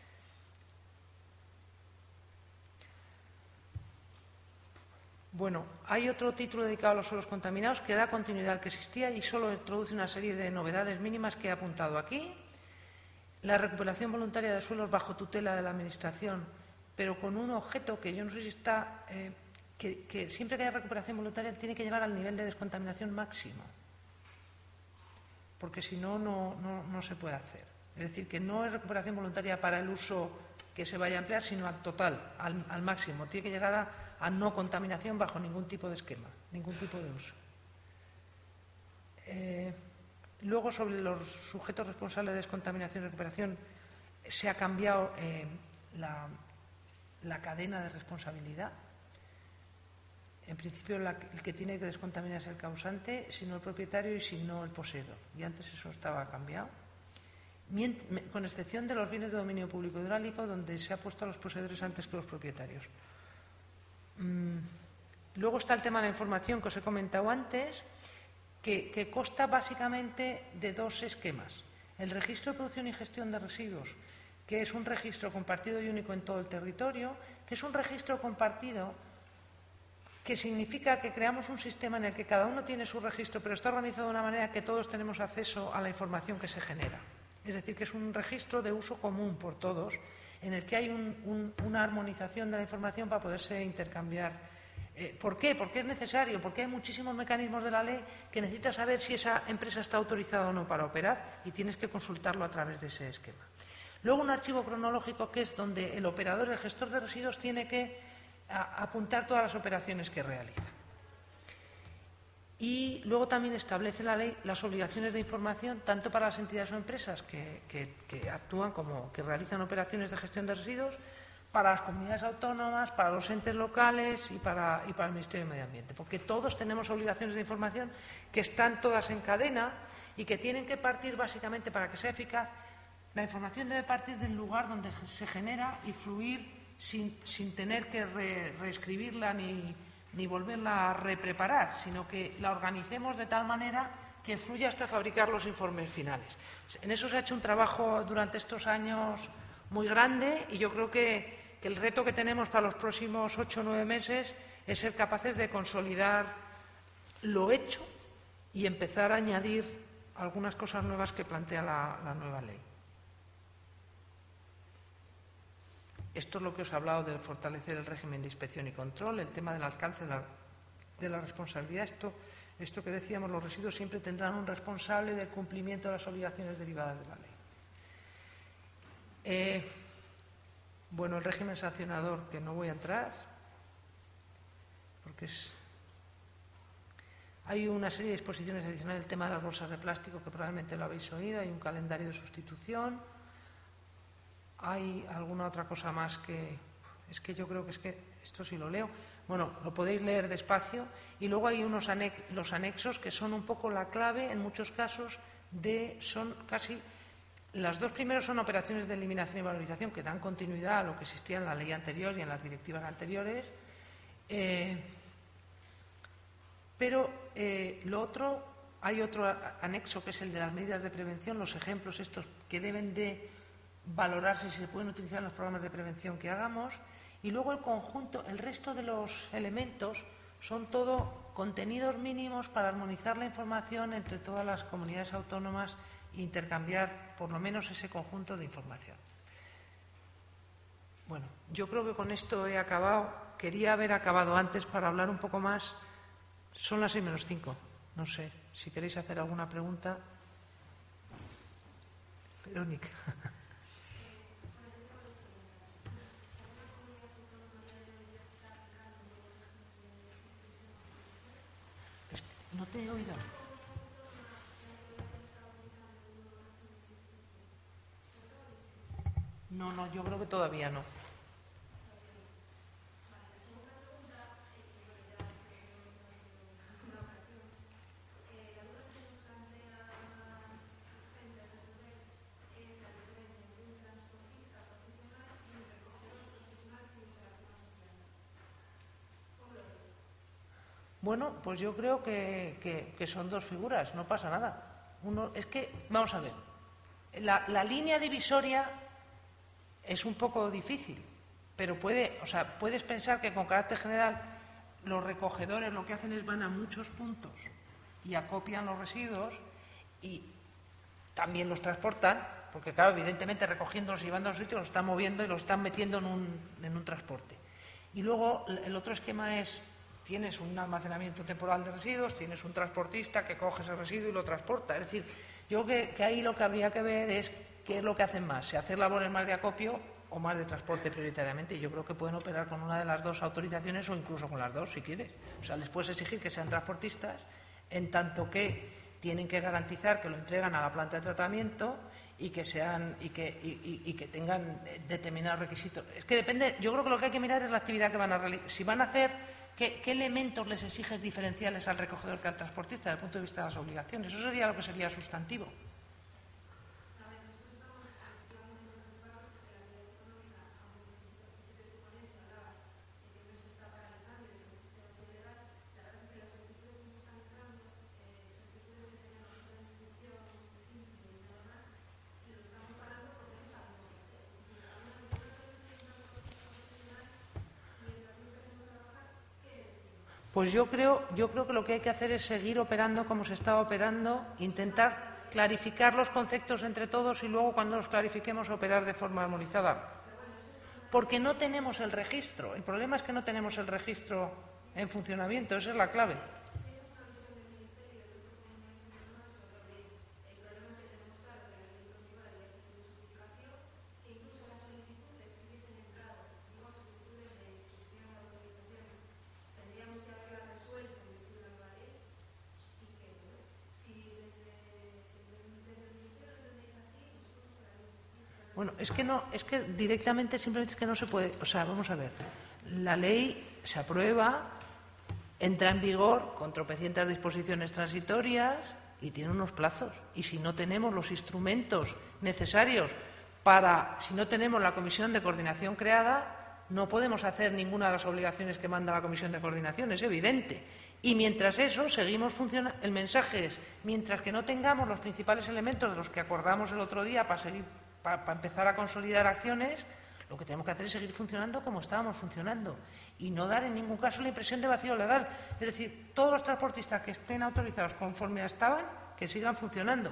Bueno, hay otro título dedicado a los suelos contaminados que da continuidad al que existía y solo introduce una serie de novedades mínimas que he apuntado aquí. La recuperación voluntaria de suelos bajo tutela de la Administración, pero con un objeto que yo no sé si está, eh, que, que siempre que haya recuperación voluntaria tiene que llevar al nivel de descontaminación máximo, porque si no, no, no, no se puede hacer. Es decir, que no es recuperación voluntaria para el uso que se vaya a emplear, sino al total, al, al máximo. Tiene que llegar a, a no contaminación bajo ningún tipo de esquema, ningún tipo de uso. Eh, luego, sobre los sujetos responsables de descontaminación y recuperación, se ha cambiado eh, la, la cadena de responsabilidad. En principio, la, el que tiene que descontaminar es el causante, si no el propietario y si no el poseedor. Y antes eso estaba cambiado. Con excepción de los bienes de dominio público hidráulico, donde se ha puesto a los poseedores antes que los propietarios. Mm. Luego está el tema de la información que os he comentado antes, que, que consta básicamente de dos esquemas. El registro de producción y gestión de residuos, que es un registro compartido y único en todo el territorio, que es un registro compartido que significa que creamos un sistema en el que cada uno tiene su registro, pero está organizado de una manera que todos tenemos acceso a la información que se genera. Es decir, que es un registro de uso común por todos, en el que hay un, un, una armonización de la información para poderse intercambiar. Eh, ¿Por qué? Porque es necesario, porque hay muchísimos mecanismos de la ley que necesitas saber si esa empresa está autorizada o no para operar y tienes que consultarlo a través de ese esquema. Luego un archivo cronológico, que es donde el operador, el gestor de residuos, tiene que a, apuntar todas las operaciones que realiza. Y luego también establece la ley las obligaciones de información tanto para las entidades o empresas que, que, que actúan como que realizan operaciones de gestión de residuos, para las comunidades autónomas, para los entes locales y para, y para el Ministerio de Medio Ambiente. Porque todos tenemos obligaciones de información que están todas en cadena y que tienen que partir básicamente, para que sea eficaz, la información debe partir del lugar donde se genera y fluir sin, sin tener que re, reescribirla ni, ni volverla a repreparar, sino que la organicemos de tal manera que fluya hasta fabricar los informes finales. En eso se ha hecho un trabajo durante estos años muy grande y yo creo que, que el reto que tenemos para los próximos ocho o nueve meses es ser capaces de consolidar lo hecho y empezar a añadir algunas cosas nuevas que plantea la, la nueva ley. Esto es lo que os he hablado de fortalecer el régimen de inspección y control, el tema del alcance de la, de la responsabilidad. Esto, esto que decíamos, los residuos siempre tendrán un responsable del cumplimiento de las obligaciones derivadas de la ley. Eh, bueno, el régimen sancionador, que no voy a entrar, porque es... Hay una serie de disposiciones adicionales, el tema de las bolsas de plástico, que probablemente lo habéis oído, hay un calendario de sustitución. Hay alguna otra cosa más que... Es que yo creo que es que esto sí lo leo. Bueno, lo podéis leer despacio. Y luego hay unos anex, los anexos que son un poco la clave, en muchos casos, de... Son casi... Las dos primeras son operaciones de eliminación y valorización que dan continuidad a lo que existía en la ley anterior y en las directivas anteriores. Eh, pero eh, lo otro... Hay otro anexo que es el de las medidas de prevención, los ejemplos estos que deben de valorarse si se pueden utilizar en los programas de prevención que hagamos, y luego el conjunto, el resto de los elementos son todo contenidos mínimos para armonizar la información entre todas las comunidades autónomas e intercambiar por lo menos ese conjunto de información. Bueno, yo creo que con esto he acabado. Quería haber acabado antes para hablar un poco más. Son las seis menos cinco. No sé, si queréis hacer alguna pregunta. Verónica. No te he oído. No, no, yo creo que todavía no. Bueno, pues yo creo que, que, que son dos figuras, no pasa nada. Uno, es que, vamos a ver, la, la línea divisoria es un poco difícil, pero puede, o sea, puedes pensar que con carácter general los recogedores lo que hacen es van a muchos puntos y acopian los residuos y también los transportan, porque claro, evidentemente recogiéndolos y llevándolos a los sitios los están moviendo y los están metiendo en un, en un transporte. Y luego el otro esquema es, tienes un almacenamiento temporal de residuos, tienes un transportista que coge ese residuo y lo transporta. Es decir, yo creo que, que ahí lo que habría que ver es qué es lo que hacen más, si hacer labores más de acopio o más de transporte prioritariamente. Yo creo que pueden operar con una de las dos autorizaciones o incluso con las dos, si quieres. O sea, les puedes exigir que sean transportistas, en tanto que tienen que garantizar que lo entregan a la planta de tratamiento y que sean y que, y, y que tengan determinados requisitos. Es que depende, yo creo que lo que hay que mirar es la actividad que van a realizar. Si van a hacer, ¿qué, qué elementos les exiges diferenciales al recogedor que al transportista desde el punto de vista de las obligaciones? Eso sería lo que sería sustantivo. Pues yo creo, yo creo que lo que hay que hacer es seguir operando como se está operando, intentar clarificar los conceptos entre todos y luego, cuando los clarifiquemos, operar de forma armonizada. Porque no tenemos el registro. El problema es que no tenemos el registro en funcionamiento. Esa es la clave. Bueno, es que no, es que directamente simplemente es que no se puede. O sea, vamos a ver. La ley se aprueba, entra en vigor con tropecientas disposiciones transitorias y tiene unos plazos. Y si no tenemos los instrumentos necesarios para, si no tenemos la comisión de coordinación creada, no podemos hacer ninguna de las obligaciones que manda la comisión de coordinación, es evidente. Y mientras eso, seguimos funcionando. El mensaje es, mientras que no tengamos los principales elementos de los que acordamos el otro día para seguir, para, para empezar a consolidar acciones, lo que tenemos que hacer es seguir funcionando como estábamos funcionando y no dar en ningún caso la impresión de vacío legal. Es decir, todos los transportistas que estén autorizados conforme estaban, que sigan funcionando.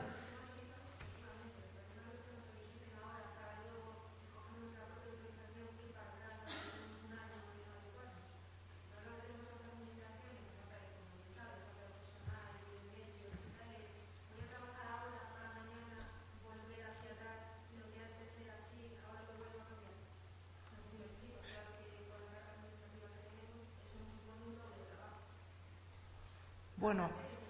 Bueno,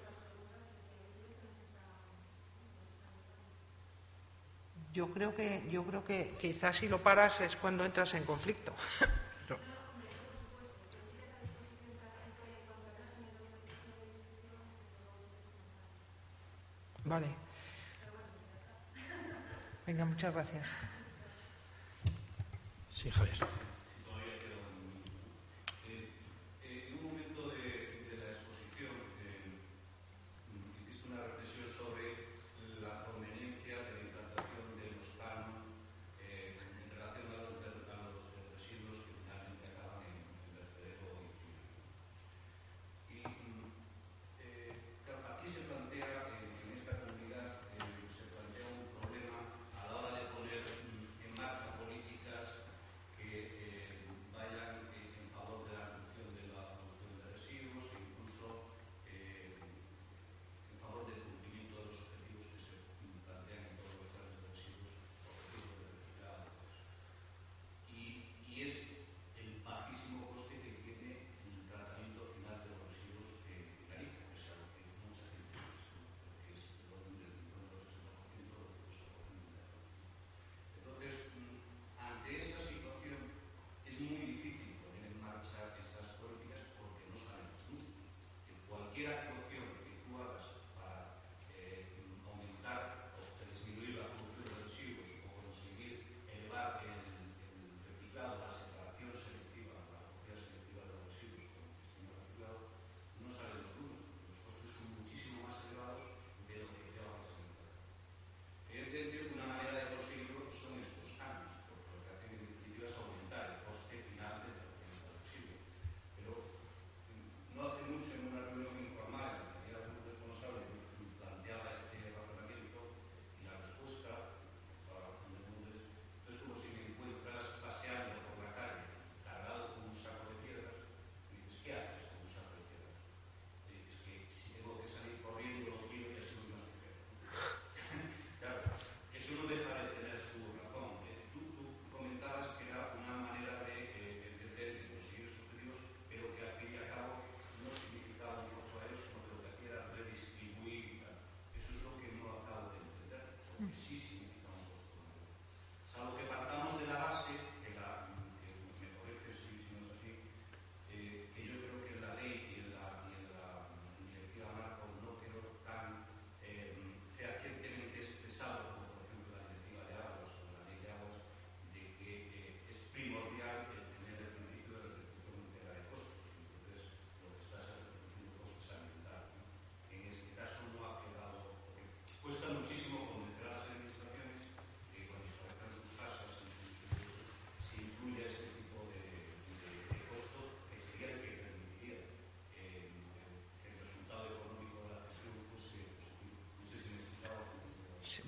yo creo que yo creo que quizás si lo paras es cuando entras en conflicto. No. Vale. Venga, muchas gracias. Sí, Javier. que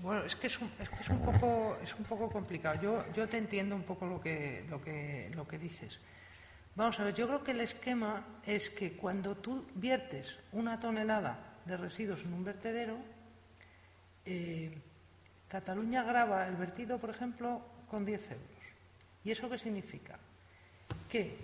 Bueno, es que es un, es que es un poco es un poco complicado. Yo, yo te entiendo un poco lo que, lo que, lo que dices. Vamos a ver, yo creo que el esquema es que cuando tú viertes una tonelada de residuos en un vertedero, eh, Cataluña grava el vertido, por ejemplo, con diez euros. ¿Y eso qué significa? Que,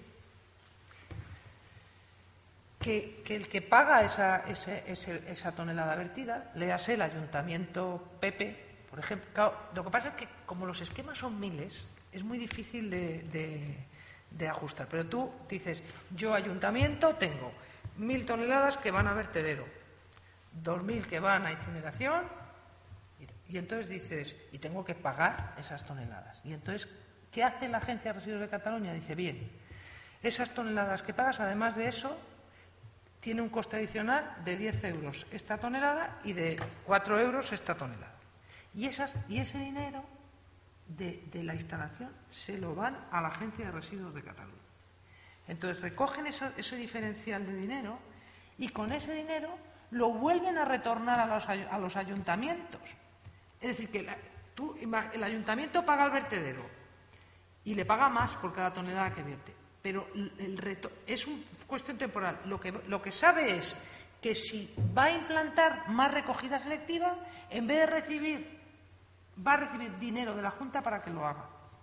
que, que el que paga esa, ese, ese, esa tonelada vertida, le hace el ayuntamiento Pepe, por ejemplo. Claro, lo que pasa es que como los esquemas son miles, es muy difícil de... de de ajustar, pero tú dices, yo ayuntamiento tengo mil toneladas que van a vertedero, dos mil que van a incineración, y, y entonces dices, y tengo que pagar esas toneladas. Y entonces, ¿qué hace la Agencia de Residuos de Cataluña? Dice, bien, esas toneladas que pagas, además de eso, tiene un coste adicional de diez euros esta tonelada y de cuatro euros esta tonelada. Y, esas, y ese dinero De, de la instalación se lo dan a la Agencia de Residuos de Cataluña. Entonces recogen eso, ese diferencial de dinero y con ese dinero lo vuelven a retornar a los, a los ayuntamientos. Es decir, que la, tú, el ayuntamiento paga al vertedero y le paga más por cada tonelada que vierte, pero el reto, es una cuestión temporal. Lo que, lo que sabe es que si va a implantar más recogida selectiva, en vez de recibir va a recibir dinero de la Junta para que lo haga.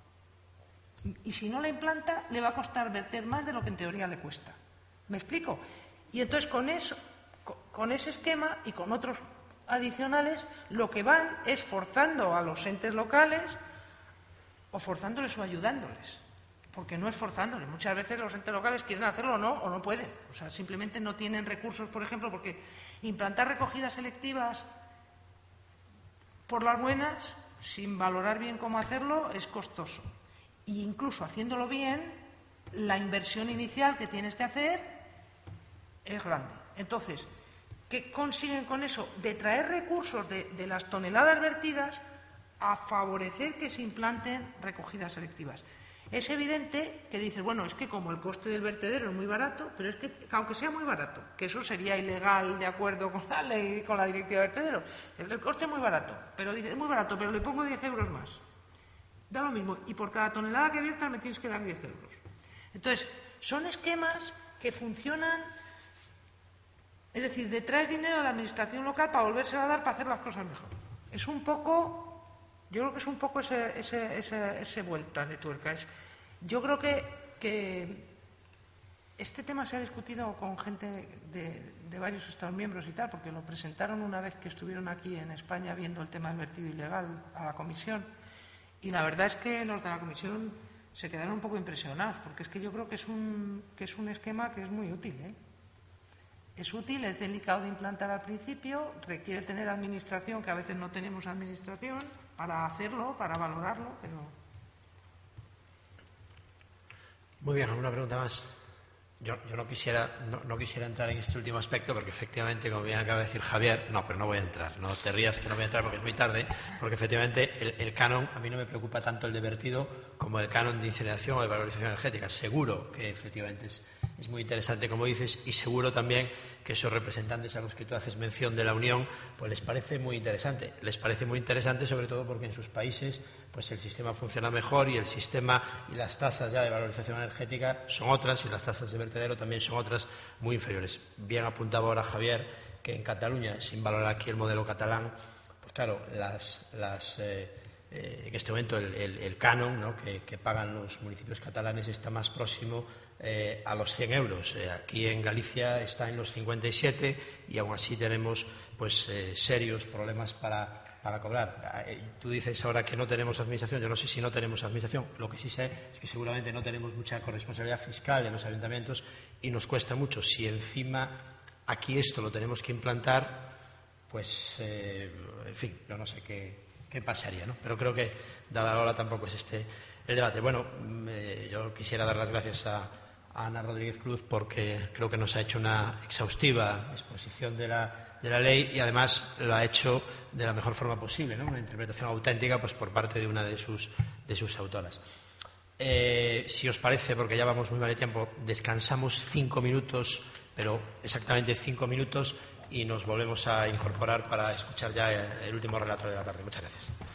Y si no la implanta, le va a costar verter más de lo que en teoría le cuesta. ¿Me explico? Y entonces con eso, con ese esquema y con otros adicionales, lo que van es forzando a los entes locales o forzándoles o ayudándoles. Porque no es forzándoles. Muchas veces los entes locales quieren hacerlo o no, o no pueden. O sea, simplemente no tienen recursos, por ejemplo, porque implantar recogidas selectivas por las buenas, sin valorar bien cómo hacerlo, es costoso. E incluso haciéndolo bien, la inversión inicial que tienes que hacer es grande. Entonces, ¿qué consiguen con eso? De traer recursos de, de las toneladas vertidas a favorecer que se implanten recogidas selectivas. Es evidente que dices, bueno, es que como el coste del vertedero es muy barato, pero es que, aunque sea muy barato, que eso sería ilegal de acuerdo con la ley, con la directiva de vertederos, el coste es muy barato, pero dices, es muy barato, pero le pongo diez euros más. Da lo mismo, y por cada tonelada que viertas me tienes que dar diez euros. Entonces, son esquemas que funcionan, es decir, detraes dinero de la administración local para volvérselo a dar para hacer las cosas mejor. Es un poco... Yo creo que es un poco ese, ese, ese, ese vuelta de tuerca. Es, yo creo que, que este tema se ha discutido con gente de, de varios Estados miembros y tal, porque lo presentaron una vez que estuvieron aquí en España viendo el tema del vertido ilegal a la Comisión. Y la verdad es que los de la Comisión se quedaron un poco impresionados, porque es que yo creo que es un, que es un esquema que es muy útil, ¿eh? Es útil, es delicado de implantar al principio, requiere tener administración, que a veces no tenemos administración, para hacerlo, para valorarlo, pero... Muy bien, ¿alguna pregunta más? Yo, yo no, quisiera, no, no quisiera entrar en este último aspecto porque efectivamente, como bien acaba de decir Javier, no, pero no voy a entrar, no te rías que no voy a entrar porque es muy tarde, porque efectivamente el, el canon, a mí no me preocupa tanto el de vertido como el canon de incineración o de valorización energética. Seguro que efectivamente es, es muy interesante, como dices, y seguro también que esos representantes a los que tú haces mención de la Unión, pues les parece muy interesante. Les parece muy interesante sobre todo porque en sus países pues el sistema funciona mejor y el sistema y las tasas ya de valorización energética son otras y las tasas de vertedero también son otras muy inferiores. Bien apuntaba ahora Javier que en Cataluña, sin valorar aquí el modelo catalán, pues claro, las, las, eh, eh, en este momento el, el, el canon, ¿no?, que, que pagan los municipios catalanes está más próximo eh, a los cien euros. Eh, aquí en Galicia está en los cincuenta y siete y aún así tenemos pues eh, serios problemas para... para cobrar. Tú dices ahora que no tenemos administración. Yo no sé si no tenemos administración. Lo que sí sé es que seguramente no tenemos mucha corresponsabilidad fiscal en los ayuntamientos y nos cuesta mucho. Si encima aquí esto lo tenemos que implantar, pues, eh, en fin, yo no sé qué, qué pasaría, ¿no? Pero creo que, dada la hora, tampoco es este el debate. Bueno, eh, yo quisiera dar las gracias a, a Ana Rodríguez Cruz porque creo que nos ha hecho una exhaustiva exposición de la de la ley y además lo ha hecho de la mejor forma posible, ¿no? Una interpretación auténtica pues por parte de una de sus, de sus autoras. Eh, si os parece, porque ya vamos muy mal de tiempo, descansamos cinco minutos, pero exactamente cinco minutos, y nos volvemos a incorporar para escuchar ya el último relato de la tarde. Muchas gracias.